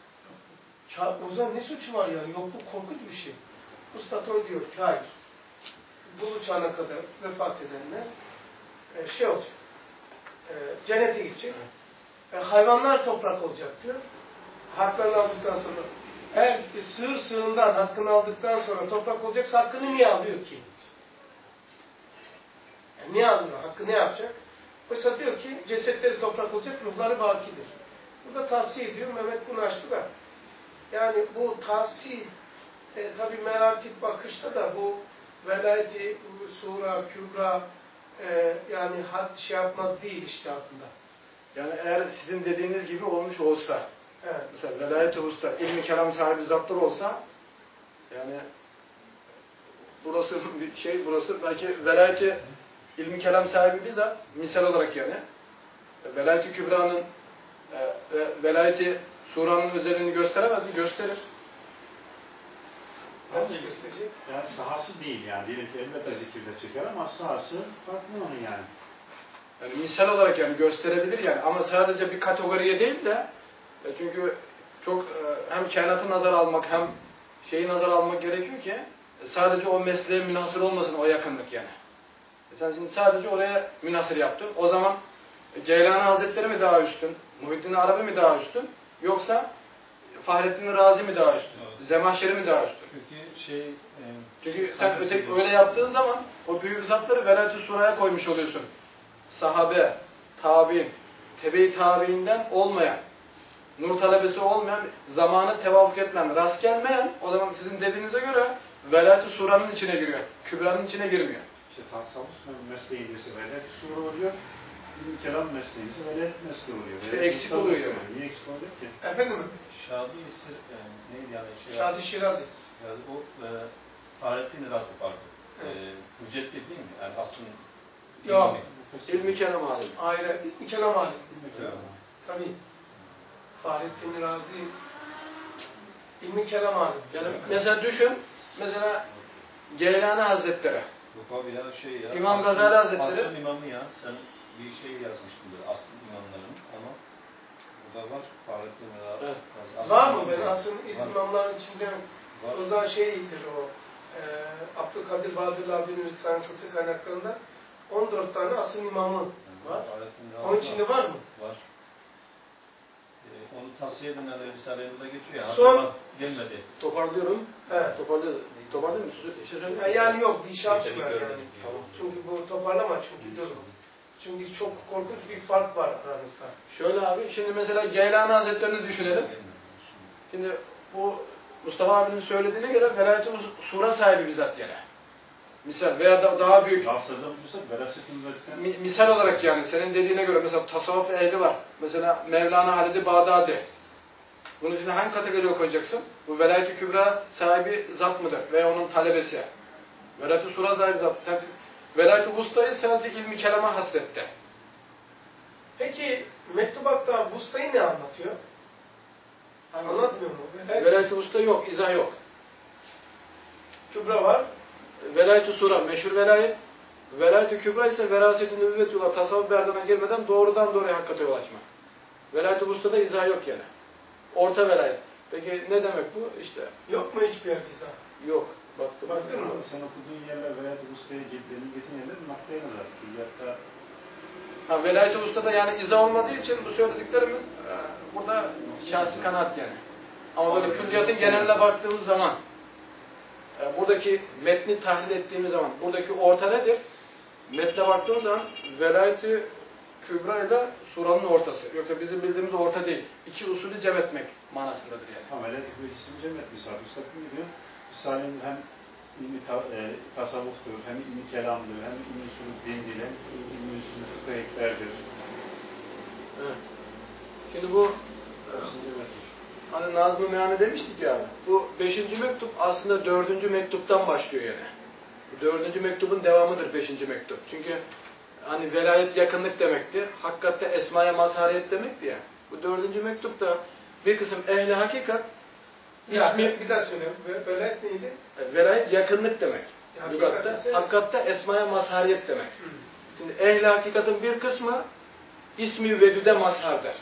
O zaman ne suçu var yani? Yokluk korkunç bir şey. Usta o diyor ki hayır. Bulu çağına kadar vefat edenler e, şey olacak. E, cennete gidecek. E, hayvanlar toprak olacak diyor. Haklarını aldıktan sonra eğer sığır sığından hakkını aldıktan sonra toprak olacaksa hakkını niye alıyor ki? Yani niye alıyor? Hakkı ne yapacak? Oysa diyor ki cesetleri toprak olacak, ruhları bakidir. Burada tavsiye ediyor. Mehmet bunu açtı da. Yani bu tavsiye e, tabi merakip bakışta da bu velayeti, sura, kübra e, yani had şey yapmaz değil işte altında. Yani eğer sizin dediğiniz gibi olmuş olsa, Evet. mesela velayet-i usta, ilmi kelam sahibi zatlar olsa, yani burası bir şey, burası belki velayeti ilmi kelam sahibi bizzat, misal olarak yani, velayet-i kübranın e, velayeti suranın özelliğini gösteremez mi? Gösterir. Nasıl gösterecek? Yani sahası değil yani. Diyelim ki elbette zikirde çeker ama sahası farklı onun yani. Yani misal olarak yani gösterebilir yani ama sadece bir kategoriye değil de e, çünkü çok e, hem kainatı nazara almak hem şeyi nazara almak gerekiyor ki e, sadece o mesleğe münhasır olmasın o yakınlık yani. E, sen şimdi sadece oraya münhasır yaptın. O zaman e, Geylani Hazretleri mi daha üstün? Muhittin Arabi mi daha üstün? Yoksa Fahrettin Razi mi daha üstün? Evet. Zemahşeri mi daha üstün? Çünkü şey... E, Çünkü sen öteki öyle yaptığın zaman o büyük zatları velayet-i suraya koymuş oluyorsun. Sahabe, tabi'in, tebe-i tabi'inden olmayan, nur talebesi olmayan, zamanı tevafuk etmeyen, rast gelmeyen, o zaman sizin dediğinize göre velayet-i suranın içine giriyor. Kübranın içine girmiyor. İşte tasavvuf mesleğindesi velayet sure oluyor. İlim kelam mesleğindesi velayet mesleği oluyor. İşte eksik oluyor yani. Niye eksik oluyor ki? Efendim? Şadi Sir, e, neydi yani? Şey, Şadi Şirazi. Yani o e, Fahrettin Razi pardon. Evet. E, Müceddit değil mi? Yani aslında Yok. İlmi kelam alim. Aile, kelam alim. Evet. Tabii. Fahrettin Razi ilmi kelam alim. Yani mesela düşün, mesela Geylani Hazretleri. Yok abi ya şey ya. İmam Aslı- Gazali Hazretleri. Aslı imamı ya. Sen bir şey yazmıştın böyle aslı imamların ama burada var Fahrettin Razi. Evet. Aslı Var mı? imamı Ben var. aslında imamların içinde Var. o zaman şeydir o e, Abdülkadir Bahadır abinin Rısankısı kaynaklarında on dört tane asıl imamı var. Fahrettin Razi Onun içinde var mı? Var. Ee, onu tavsiye edenler Risale'de geçiyor ya. Son- Son... Gelmedi. Toparlıyorum. Evet. Toparlıyor. Toparlıyor musun? Bir şey söyleyeyim mi? Yani, yani yok bir şart Tabii var görmedik yani. ya. Tamam. Çünkü bu toparlama çünkü dur. Çünkü çok korkunç bir fark var aranızda. Şöyle abi, şimdi mesela Geylani Hazretleri'ni düşünelim. Şimdi bu Mustafa abinin söylediğine göre velayet-i sura sahibi bizzat yani. Misal veya da daha büyük. Lafzada bulursak veraset-i müveddikten Mi, misal olarak yani senin dediğine göre mesela tasavvuf ehli var. Mesela Mevlana Halid-i Bağdadi. Bunu şimdi hangi kategoriye koyacaksın? Bu velayet-i kübra sahibi zat mıdır? Veya onun talebesi. Velayet-i sura sahibi zat. Sen velayet-i vustayı sadece ilmi kelama hasretti. Peki mektubatta vustayı ne anlatıyor? Anlatmıyor mu? Velayet-i vusta yok, izah yok. Kübra var. Velayet-i sura, meşhur velayet. Velayet-i kübra ise veraset-i nübüvvet yola, tasavvuf berzana girmeden doğrudan doğruya hakikate yol açmak. Velayet-i vustada izah yok yani. Orta velayet. Peki ne demek bu? İşte. Yok mu hiçbir yerde izah? Yok. Baktım. Baktın mı? Sen okuduğun yerler velayet-i vustaya delil getiren yerler noktaya nazar. Külliyatta Ha, velayet-i ustada yani izah olmadığı için bu söylediklerimiz e, burada şahsi kanaat yani. Ama böyle külliyatın geneline baktığımız zaman e, buradaki metni tahlil ettiğimiz zaman buradaki orta nedir? Metne baktığımız zaman velayet-i kübra ile suranın ortası. Yoksa bizim bildiğimiz orta değil. İki usulü cem etmek manasındadır yani. Ama velayet-i kübra ikisini cem etmiş. Üstad ne diyor? Risale'nin hem ilmi ta, e, tasavvuftur, hem ilmi kelamdır, hem ilmi usulü dindir, hem ilmi usulü fıkıh ekberdir. Evet. Şimdi bu hani Nazım-ı Meani demiştik ya abi. Bu beşinci mektup aslında dördüncü mektuptan başlıyor yani. Bu dördüncü mektubun devamıdır beşinci mektup. Çünkü hani velayet yakınlık demektir. Hakikatte esmaya mazhariyet demekti ya. Bu dördüncü mektupta bir kısım ehli hakikat İsmi, ya, bir daha söyleyeyim. Velayet neydi? Velayet yakınlık demek. Yani Lügatta, hakikatte esmaya mazhariyet demek. Hı. Şimdi ehli hakikatin bir kısmı ismi vedüde mazhardır.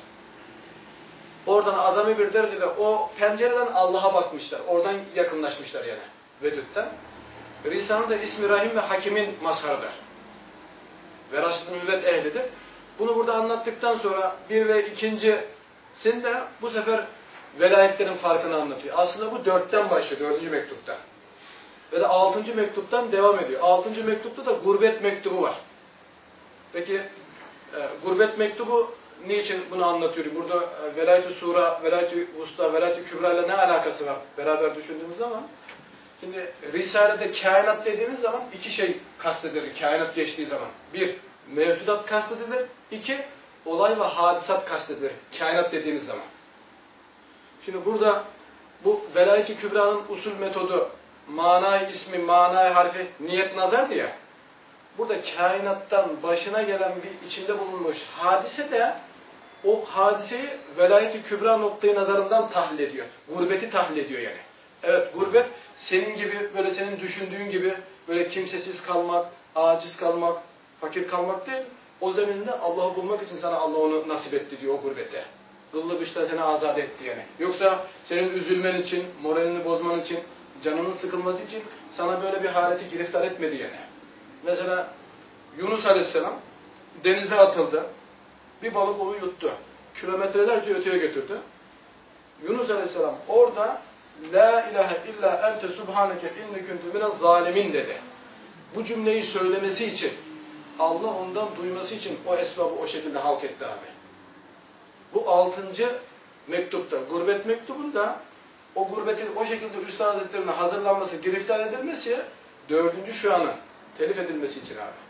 Oradan azami bir derecede o pencereden Allah'a bakmışlar. Oradan yakınlaşmışlar yani. Vedütten. Risale de ismi Rahim ve Hakim'in mazharıdır. Veraset-i nübüvvet ehlidir. Bunu burada anlattıktan sonra bir ve ikincisinde bu sefer velayetlerin farkını anlatıyor. Aslında bu dörtten başlıyor, dördüncü mektupta. Ve de altıncı mektuptan devam ediyor. Altıncı mektupta da gurbet mektubu var. Peki, e, gurbet mektubu niçin bunu anlatıyor? Burada e, velayet-i sura, velayet-i vusta, velayet-i kübra ile ne alakası var? Beraber düşündüğümüz zaman. Şimdi Risale'de kainat dediğimiz zaman iki şey kastedilir. Kainat geçtiği zaman. Bir, mevcudat kastedilir. İki, olay ve hadisat kastedilir. Kainat dediğimiz zaman. Şimdi burada bu velayet-i kübranın usul metodu, manay ismi, manay harfi, niyet nazar diye. Burada kainattan başına gelen bir içinde bulunmuş hadise de o hadiseyi velayet-i kübra noktayı nazarından tahlil ediyor. Gurbeti tahlil ediyor yani. Evet, gurbet senin gibi, böyle senin düşündüğün gibi böyle kimsesiz kalmak, aciz kalmak, fakir kalmak değil. O zeminde Allah'ı bulmak için sana Allah onu nasip etti diyor o gurbete. Kıllı güçten seni azat etti yani. Yoksa senin üzülmen için, moralini bozman için, canının sıkılması için sana böyle bir haleti giriftar etmedi yani. Mesela Yunus Aleyhisselam denize atıldı. Bir balık onu yuttu. Kilometrelerce öteye götürdü. Yunus Aleyhisselam orada La ilahe illa ente subhaneke inni kuntu minez zalimin dedi. Bu cümleyi söylemesi için, Allah ondan duyması için o esbabı o şekilde halk etti abi. Bu altıncı mektupta, gurbet mektubunda o gurbetin o şekilde Üstad Hazretleri'ne hazırlanması, giriftar edilmesi, dördüncü şu anın telif edilmesi için abi.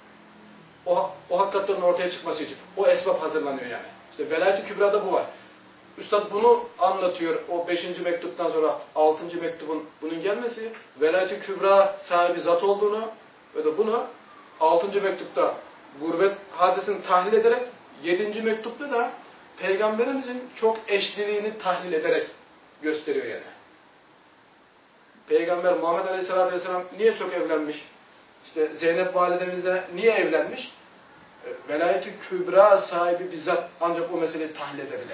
O, o hakikatlerin ortaya çıkması için. O esbab hazırlanıyor yani. İşte Velayet-i Kübra'da bu var. Üstad bunu anlatıyor. O beşinci mektuptan sonra altıncı mektubun bunun gelmesi, Velayet-i Kübra sahibi zat olduğunu ve de bunu altıncı mektupta gurbet hadisesini tahlil ederek, yedinci mektupta da Peygamberimizin çok eşliliğini tahlil ederek gösteriyor yani. Peygamber Muhammed Aleyhisselatü Vesselam niye çok evlenmiş? İşte Zeynep validemizle niye evlenmiş? Velayet-i Kübra sahibi bizzat ancak o meseleyi tahlil edebilir.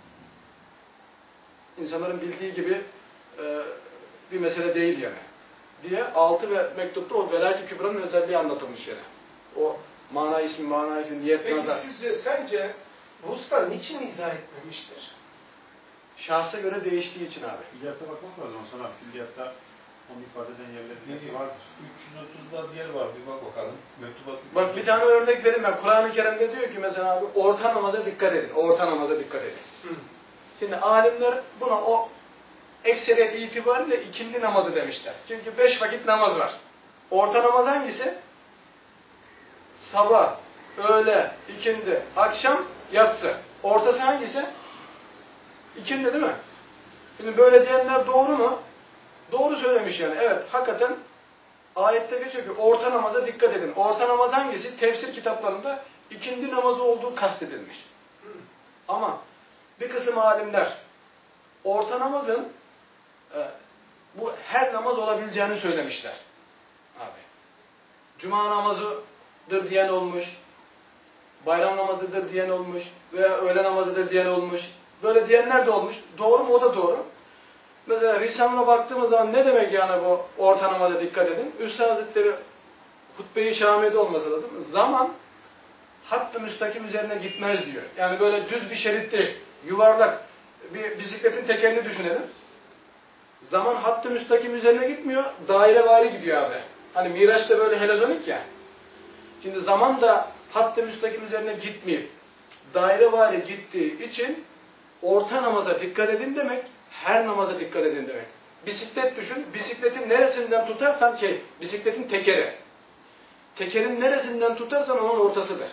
İnsanların bildiği gibi e, bir mesele değil yani. Diye altı ve mektupta o Velayet-i Kübra'nın özelliği anlatılmış yani. O mana ismi, mana ismi, niyet, Peki nazar. Peki sizce sence bu usta niçin izah etmemiştir? Şahsa göre değiştiği için abi. Külliyatta bakmak lazım. Sonra külliyatta onu ifade eden yerler vardır. üç yüz otuzda bir yer var. Bir bak bakalım. Mektubat. Bak bir tane örnek vereyim ben. Kur'an-ı Kerim'de diyor ki mesela abi orta namaza dikkat edin. Orta namaza dikkat edin. Hı. Şimdi alimler buna o ekseriyet itibariyle ikindi namazı demişler. Çünkü beş vakit namaz var. Orta namaz hangisi? Sabah, öğle, ikindi, akşam, yatsı. Ortası hangisi? İkindi değil mi? Şimdi böyle diyenler doğru mu? Doğru söylemiş yani. Evet, hakikaten ayette geçiyor ki orta namaza dikkat edin. Orta namaz hangisi? Tefsir kitaplarında ikindi namazı olduğu kastedilmiş. Ama bir kısım alimler orta namazın e, bu her namaz olabileceğini söylemişler. Abi. Cuma namazıdır diyen olmuş, bayram namazıdır diyen olmuş veya öğle namazıdır diyen olmuş. Böyle diyenler de olmuş. Doğru mu? O da doğru. Mesela Risale'ne baktığımız zaman ne demek yani bu orta namaza dikkat edin? Üstad Hazretleri hutbe-i şamiyede olması lazım. Zaman hattı müstakim üzerine gitmez diyor. Yani böyle düz bir şerit değil. Yuvarlak bir bisikletin tekerini düşünelim. Zaman hattı müstakim üzerine gitmiyor. Dairevari gidiyor abi. Hani Miraç'ta böyle helezonik ya. Şimdi zaman da hattı müstakim üzerine gitmeyip dairevari gittiği için orta namaza dikkat edin demek, her namaza dikkat edin demek. Bisiklet düşün, bisikletin neresinden tutarsan şey, bisikletin tekeri. Tekerin neresinden tutarsan onun ortasıdır.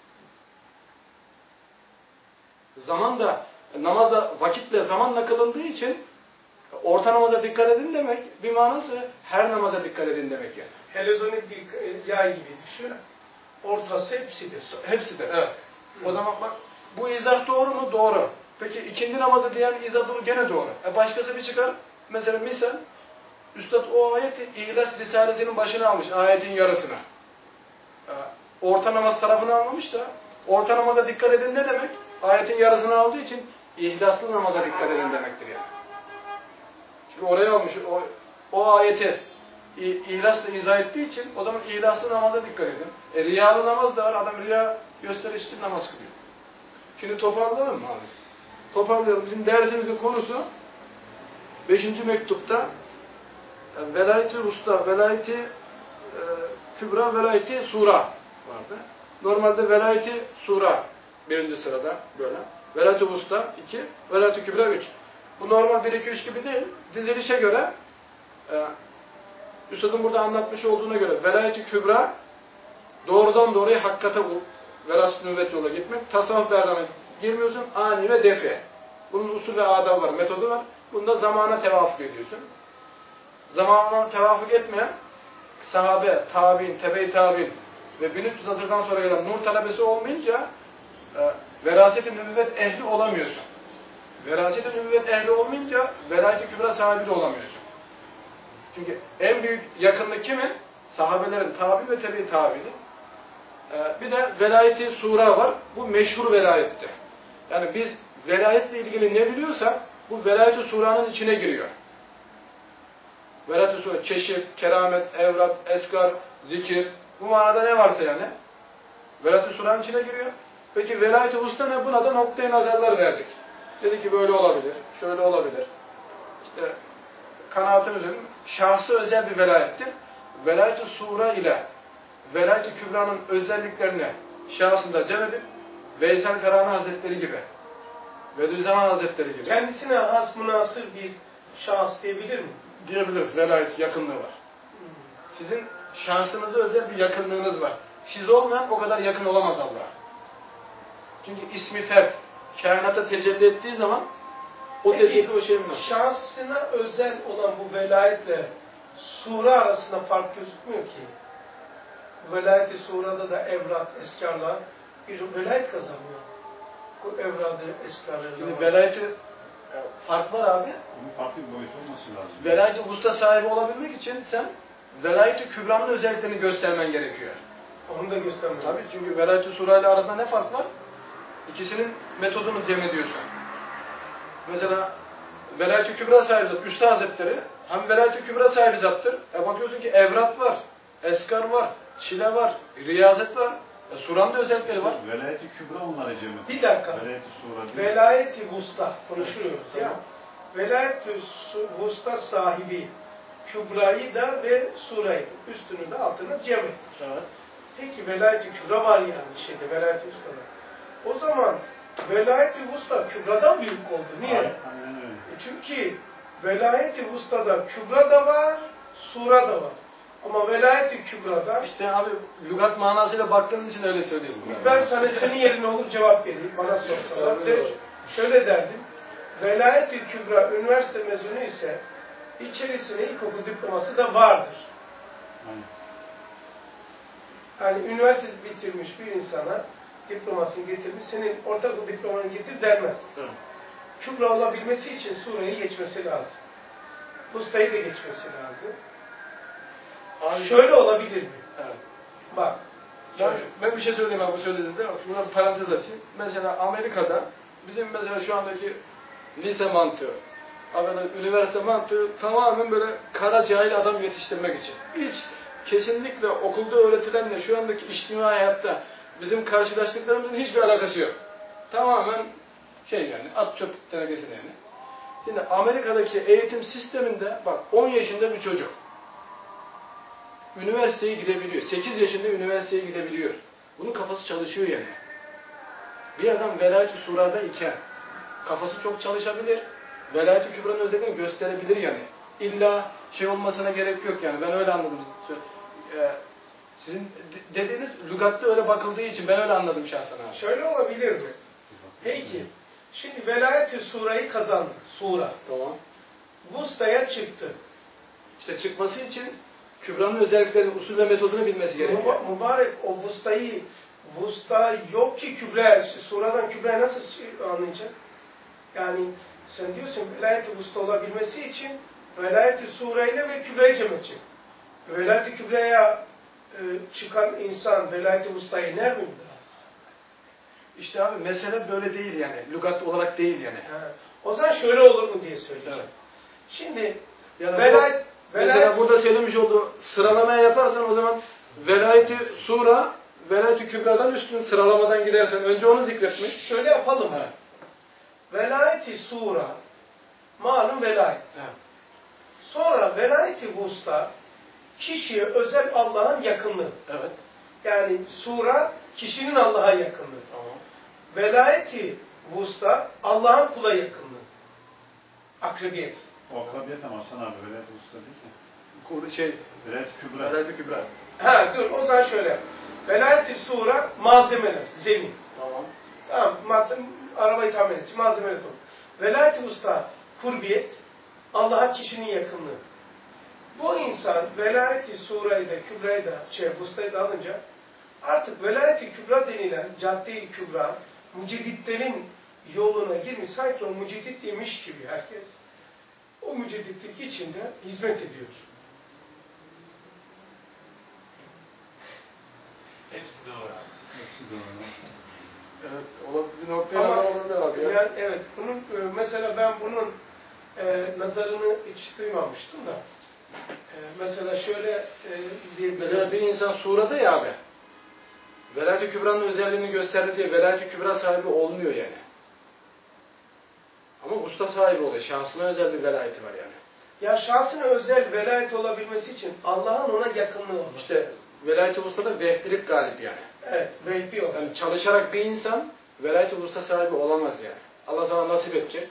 Zaman da, namazda vakitle zamanla kılındığı için orta namaza dikkat edin demek, bir manası her namaza dikkat edin demek yani. Helezonik bir yay gibi düşün. Ortası hepsidir. Hepsidir, evet. O zaman bak, bu izah doğru mu? Doğru. Peki ikindi namazı diyen izah doğru, gene doğru. E başkası bir çıkar. Mesela misal, Üstad o ayeti İhlas Risalesi'nin başına almış, ayetin yarısına. E, orta namaz tarafını almamış da, orta namaza dikkat edin ne demek? Ayetin yarısını aldığı için ihlaslı namaza dikkat edin demektir yani. Çünkü oraya almış, o, o ayeti ihlasla izah ettiği için o zaman ihlaslı namaza dikkat edin. E riyalı namaz da var, adam riya gösterişli namaz kılıyor. Şimdi toparlayalım mı abi? Toparlayalım. Bizim dersimizin konusu beşinci mektupta yani velayet-i usta, velayet-i e, kübra, velayet-i sura vardı. Normalde velayet-i sura birinci sırada böyle. Velayet-i usta iki, velayet-i kübra üç. Bu normal bir iki üç gibi değil. Dizilişe göre e, Üstadın burada anlatmış olduğuna göre velayet-i kübra doğrudan doğruya hakikate veras-ı nübüvvet yola gitmek. Tasavvuf berdana girmiyorsun. Ani ve defi. Bunun usul ve adabı var, metodu var. Bunda zamana tevafuk ediyorsun. Zamana tevafuk etmeyen sahabe, tabi'in, tebe-i tabi'in ve bin üç yüz asırdan sonra gelen nur talebesi olmayınca e, veraset-i nübüvvet ehli olamıyorsun. Veraset-i nübüvvet ehli olmayınca velayet-i kübra sahibi de olamıyorsun. Çünkü en büyük yakınlık kimin? Sahabelerin, tabi ve tebe-i tabi'nin. E, bir de velayet-i sura var. Bu meşhur velayettir. Yani biz velayetle ilgili ne biliyorsak bu velayet-i suranın içine giriyor. Velayet-i sura, keşif, keramet, evrat, eskar, zikir. Bu manada ne varsa yani. Velayet-i suranın içine giriyor. Peki velayet-i usta ne? Buna da noktaya nazarlar verdik. Dedi ki böyle olabilir, şöyle olabilir. İşte kanaatimiz öyle. Şahsı özel bir velayettir. Velayet-i sura ile velayet-i kübranın özelliklerini şahsında cem edip Veysel Karani Hazretleri gibi, Bediüzzaman Hazretleri gibi. Kendisine has münasır bir şahıs diyebilir mi? Diyebiliriz. Velayet yakınlığı var. Sizin şahsınıza özel bir yakınlığınız var. Siz olmayan o kadar yakın olamaz Allah'a. Çünkü ismi fert, kainata tecelli ettiği zaman o Peki, tecelli o şeyin var. Şahsına özel olan bu velayetle sura arasında fark gözükmüyor ki. Velayet-i surada da evrat, eskarlar bir velayet kazanıyor. Bu evradı, eskarları. Şimdi velayeti fark var abi. Bunun farklı bir boyut olması lazım. Velayet-i usta sahibi olabilmek için sen velayet-i kübranın özelliklerini göstermen gerekiyor. Onu da göstermek. Tabii çünkü velayet-i sura ile arasında ne fark var? İkisinin metodunu cem ediyorsun. Mesela velayet-i kübra sahibi zat, Üstad Hazretleri hem velayet-i kübra sahibi zattır. E bakıyorsun ki evrat var, eskar var, çile var, riyazet var. E, Sura'nın da özellikleri var. Velayet-i kübra onlara cem ediyor. Bir dakika. Velayet-i sura değil. Velayet-i vusta konuşuyoruz ya. Tamam. Velayet-i vusta sahibi kübrayı da ve surayı üstünü de altına cem etmiş. Evet. Peki velayet-i kübra var yani şeyde velayet-i vusta'da. O zaman velayet-i vusta kübradan büyük oldu. Niye? Aynen öyle. E çünkü velayet-i vusta'da kübra da var, sura da var. Ama velayet-i kübrada İşte abi lügat manasıyla baktığınız için öyle söylüyorsun. ben sana senin yerine olup cevap vereyim. Bana sorsalar. De, şöyle derdim. Velayet-i Kübra üniversite mezunu ise içerisinde ilkokul diploması da vardır. Yani üniversite bitirmiş bir insana diplomasını getirmiş, senin ortaokul diplomanı getir denmez. Evet. Kübra olabilmesi için sureyi geçmesi lazım. Vustayı da geçmesi lazım. Abi, şöyle olabilir mi? Evet. Bak. Ben, ben bir şey söyleyeyim abi bu söylediğinizde. Şuna bir parantez açayım. Mesela Amerika'da bizim mesela şu andaki lise mantığı, üniversite mantığı tamamen böyle kara cahil adam yetiştirmek için. Hiç kesinlikle okulda öğretilenle şu andaki içtimai hayatta bizim karşılaştıklarımızın hiçbir alakası yok. Tamamen şey yani at çöp tenekesi yani. Şimdi Amerika'daki eğitim sisteminde bak on yaşında bir çocuk üniversiteye gidebiliyor. sekiz yaşında üniversiteye gidebiliyor. Bunun kafası çalışıyor yani. Bir adam Velayet-i Sura'da iken kafası çok çalışabilir. Velayet-i Kübra'nın özelliklerini gösterebilir yani. İlla şey olmasına gerek yok yani. Ben öyle anladım. Sizin dediğiniz lügatta öyle bakıldığı için ben öyle anladım şahsen abi. Şöyle olabilir mi? Peki. Şimdi Velayet-i Sura'yı kazandı. Sura. Tamam. Vusta'ya çıktı. İşte çıkması için Kübra'nın özelliklerini, usul ve metodunu bilmesi gerekiyor. Mübarek o Vusta'yı, Vusta yok ki Kübra, Sura'dan Kübra'ya nasıl anlayacak? Yani sen diyorsun Velayet-i Vusta olabilmesi için Velayet-i Sura ile ve Kübra'yı cem edecek. Velayet-i Kübra'ya e, çıkan insan Velayet-i Vusta'ya iner mi? İşte abi mesele böyle değil yani. Lügat olarak değil yani. Ha. O zaman şöyle olur mu diye söyleyeceğim. Evet. Şimdi yani velayet, bu, mesela velayet, burada söylemiş olduğu sıralamaya yaparsan o zaman Velayet-i Sura, Velayet-i Kübra'dan üstün sıralamadan gidersen önce onu zikretmiş. Şöyle yapalım. Evet. Velayet-i Sura malum velayet. Evet. Sonra Velayet-i Vusta kişiye özel Allah'ın yakınlığı. Evet. Yani Sura kişinin Allah'a yakınlığı. Tamam. Velayet-i Vusta Allah'ın kula yakınlığı. Akrabiyet. O akrabiyet ama Hasan abi Velayet-i Vusta değil ki. Şey, Velayet-i Kübra. Velayet-i Kübra. Ha dur o zaman şöyle. Velayet-i Sura malzemeler, zemin. Tamam. Tamam, madem, arabayı tamir edeceğiz, malzemeler tamam. Velayet-i Vusta kurbiyet, Allah'a kişinin yakınlığı. Bu insan Velayet-i Sura'yı da Kübra'yı da, şey, Vusta'yı da alınca artık Velayet-i Kübra denilen Cadde-i Kübra, mücedditlerin yoluna girmiş, sanki o müceddit demiş gibi herkes o mücedditlik içinde hizmet ediyor. Hepsi doğru. Hepsi doğru. Evet, olabilir bir noktaya Ama olabilir abi ya. Yani, evet, bunun, mesela ben bunun e, nazarını hiç duymamıştım da. E, mesela şöyle e, bir... Mesela bir insan surada ya abi. Velayet-i Kübra'nın özelliğini gösterdi diye Velayet-i Kübra sahibi olmuyor yani. Ama usta sahibi oluyor. Şahsına özel bir velayeti var yani. Ya şahsına özel velayet olabilmesi için Allah'ın ona yakınlığı olur. İşte velayet-i ustada vehdilik galip yani. Evet, vehbi olur. Yani çalışarak bir insan velayet-i usta sahibi olamaz yani. Allah sana nasip edecek.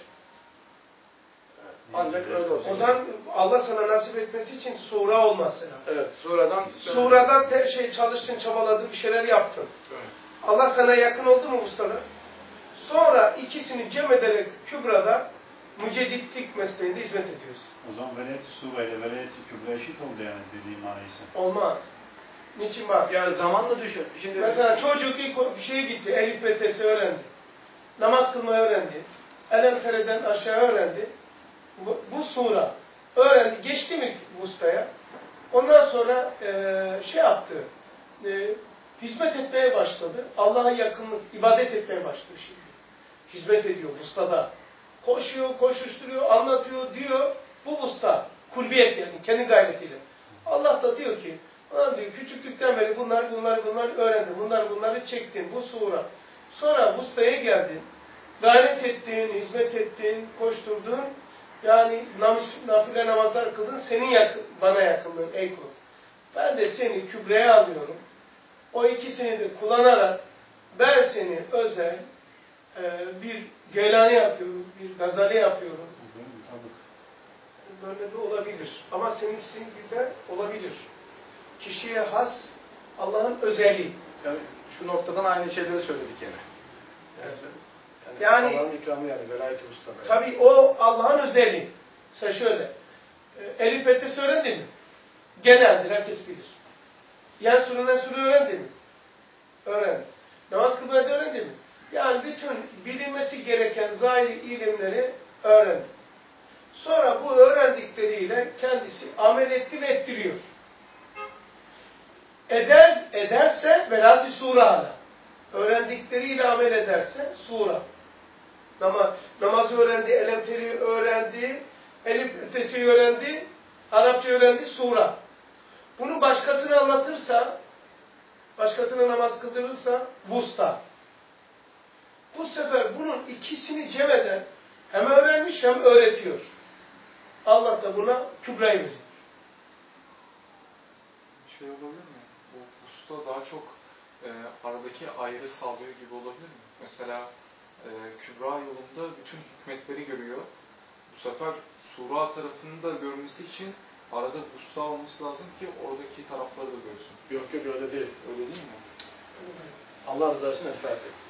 Ancak öyle olacak. O zaman Allah sana nasip etmesi için sura olması lazım. Evet, suradan... Suradan te şey çalıştın, çabaladın, bir şeyler yaptın. Evet. Allah sana yakın oldu mu ustalar? Sonra ikisini cem ederek Kübra'da mücedditlik mesleğinde hizmet ediyoruz. O zaman Velayet-i Sura ile Velayet-i Kübra eşit oldu yani dediğim manaysa. Olmaz. Niçin bak? Ya zamanla düşün. Şimdi mesela çocuk ilk şeye gitti, Elif ve Tes'i öğrendi. Namaz kılmayı öğrendi. Elem Fere'den aşağı öğrendi. Bu, bu sura öğrendi. Geçti mi Vusta'ya? Ondan sonra e, şey yaptı. E, hizmet etmeye başladı. Allah'a yakınlık, ibadet etmeye başladı şimdi. Hizmet ediyor Vusta'da. Koşuyor, koşuşturuyor, anlatıyor, diyor. Bu Vusta. Kurbiyet yani kendi gayretiyle. Allah da diyor ki Lan diyor, küçüklükten beri bunlar, bunlar, bunlar öğrendin. Bunlar, bunları çektin. Bu sura. Sonra Vusta'ya geldin. Gayret ettin, hizmet ettin, koşturdun. Yani nafile namazlar kıldın. Senin yakın, bana yakınlığın ey kulum. Ben de seni Kübra'ya alıyorum. O ikisini de kullanarak ben seni özel e, bir Geylani yapıyorum, bir Gazali yapıyorum. Böyle de olabilir. Ama seninkisi de olabilir. Kişiye has Allah'ın özelliği. Yani şu noktadan aynı şeyleri söyledik yani. Evet. Yani, Allah'ın ikramı yani velayet-i usta. Tabii o Allah'ın özelliği. Mesela şöyle, Elif Fethes öğrendi mi? Geneldir, herkes bilir. Yen suru ne suru öğrendi mi? Öğrendi. Namaz kılmayı öğrendi mi? Yani bütün bilinmesi gereken zahiri ilimleri öğrendi. Sonra bu öğrendikleriyle kendisi amel etti ve ettiriyor. Eder, ederse velat-i sura ala. Öğrendikleriyle amel ederse sura. Namaz, namazı öğrendi, elemteri öğrendi, elif ötesi öğrendi, Arapça öğrendi, sura. Bunu başkasına anlatırsa, başkasına namaz kıldırırsa, vusta. Bu sefer bunun ikisini cem eden hem öğrenmiş hem öğretiyor. Allah da buna kübrayı veriyor. Şey olabilir mi? Bu usta daha çok e, aradaki ayrı sağlıyor gibi olabilir mi? Mesela e, kübra yolunda bütün hikmetleri görüyor. Bu sefer sura tarafını da görmesi için arada usta olması lazım ki oradaki tarafları da görsün. Yok yok öyle değil. Öyle değil mi? Allah rızası için efendim.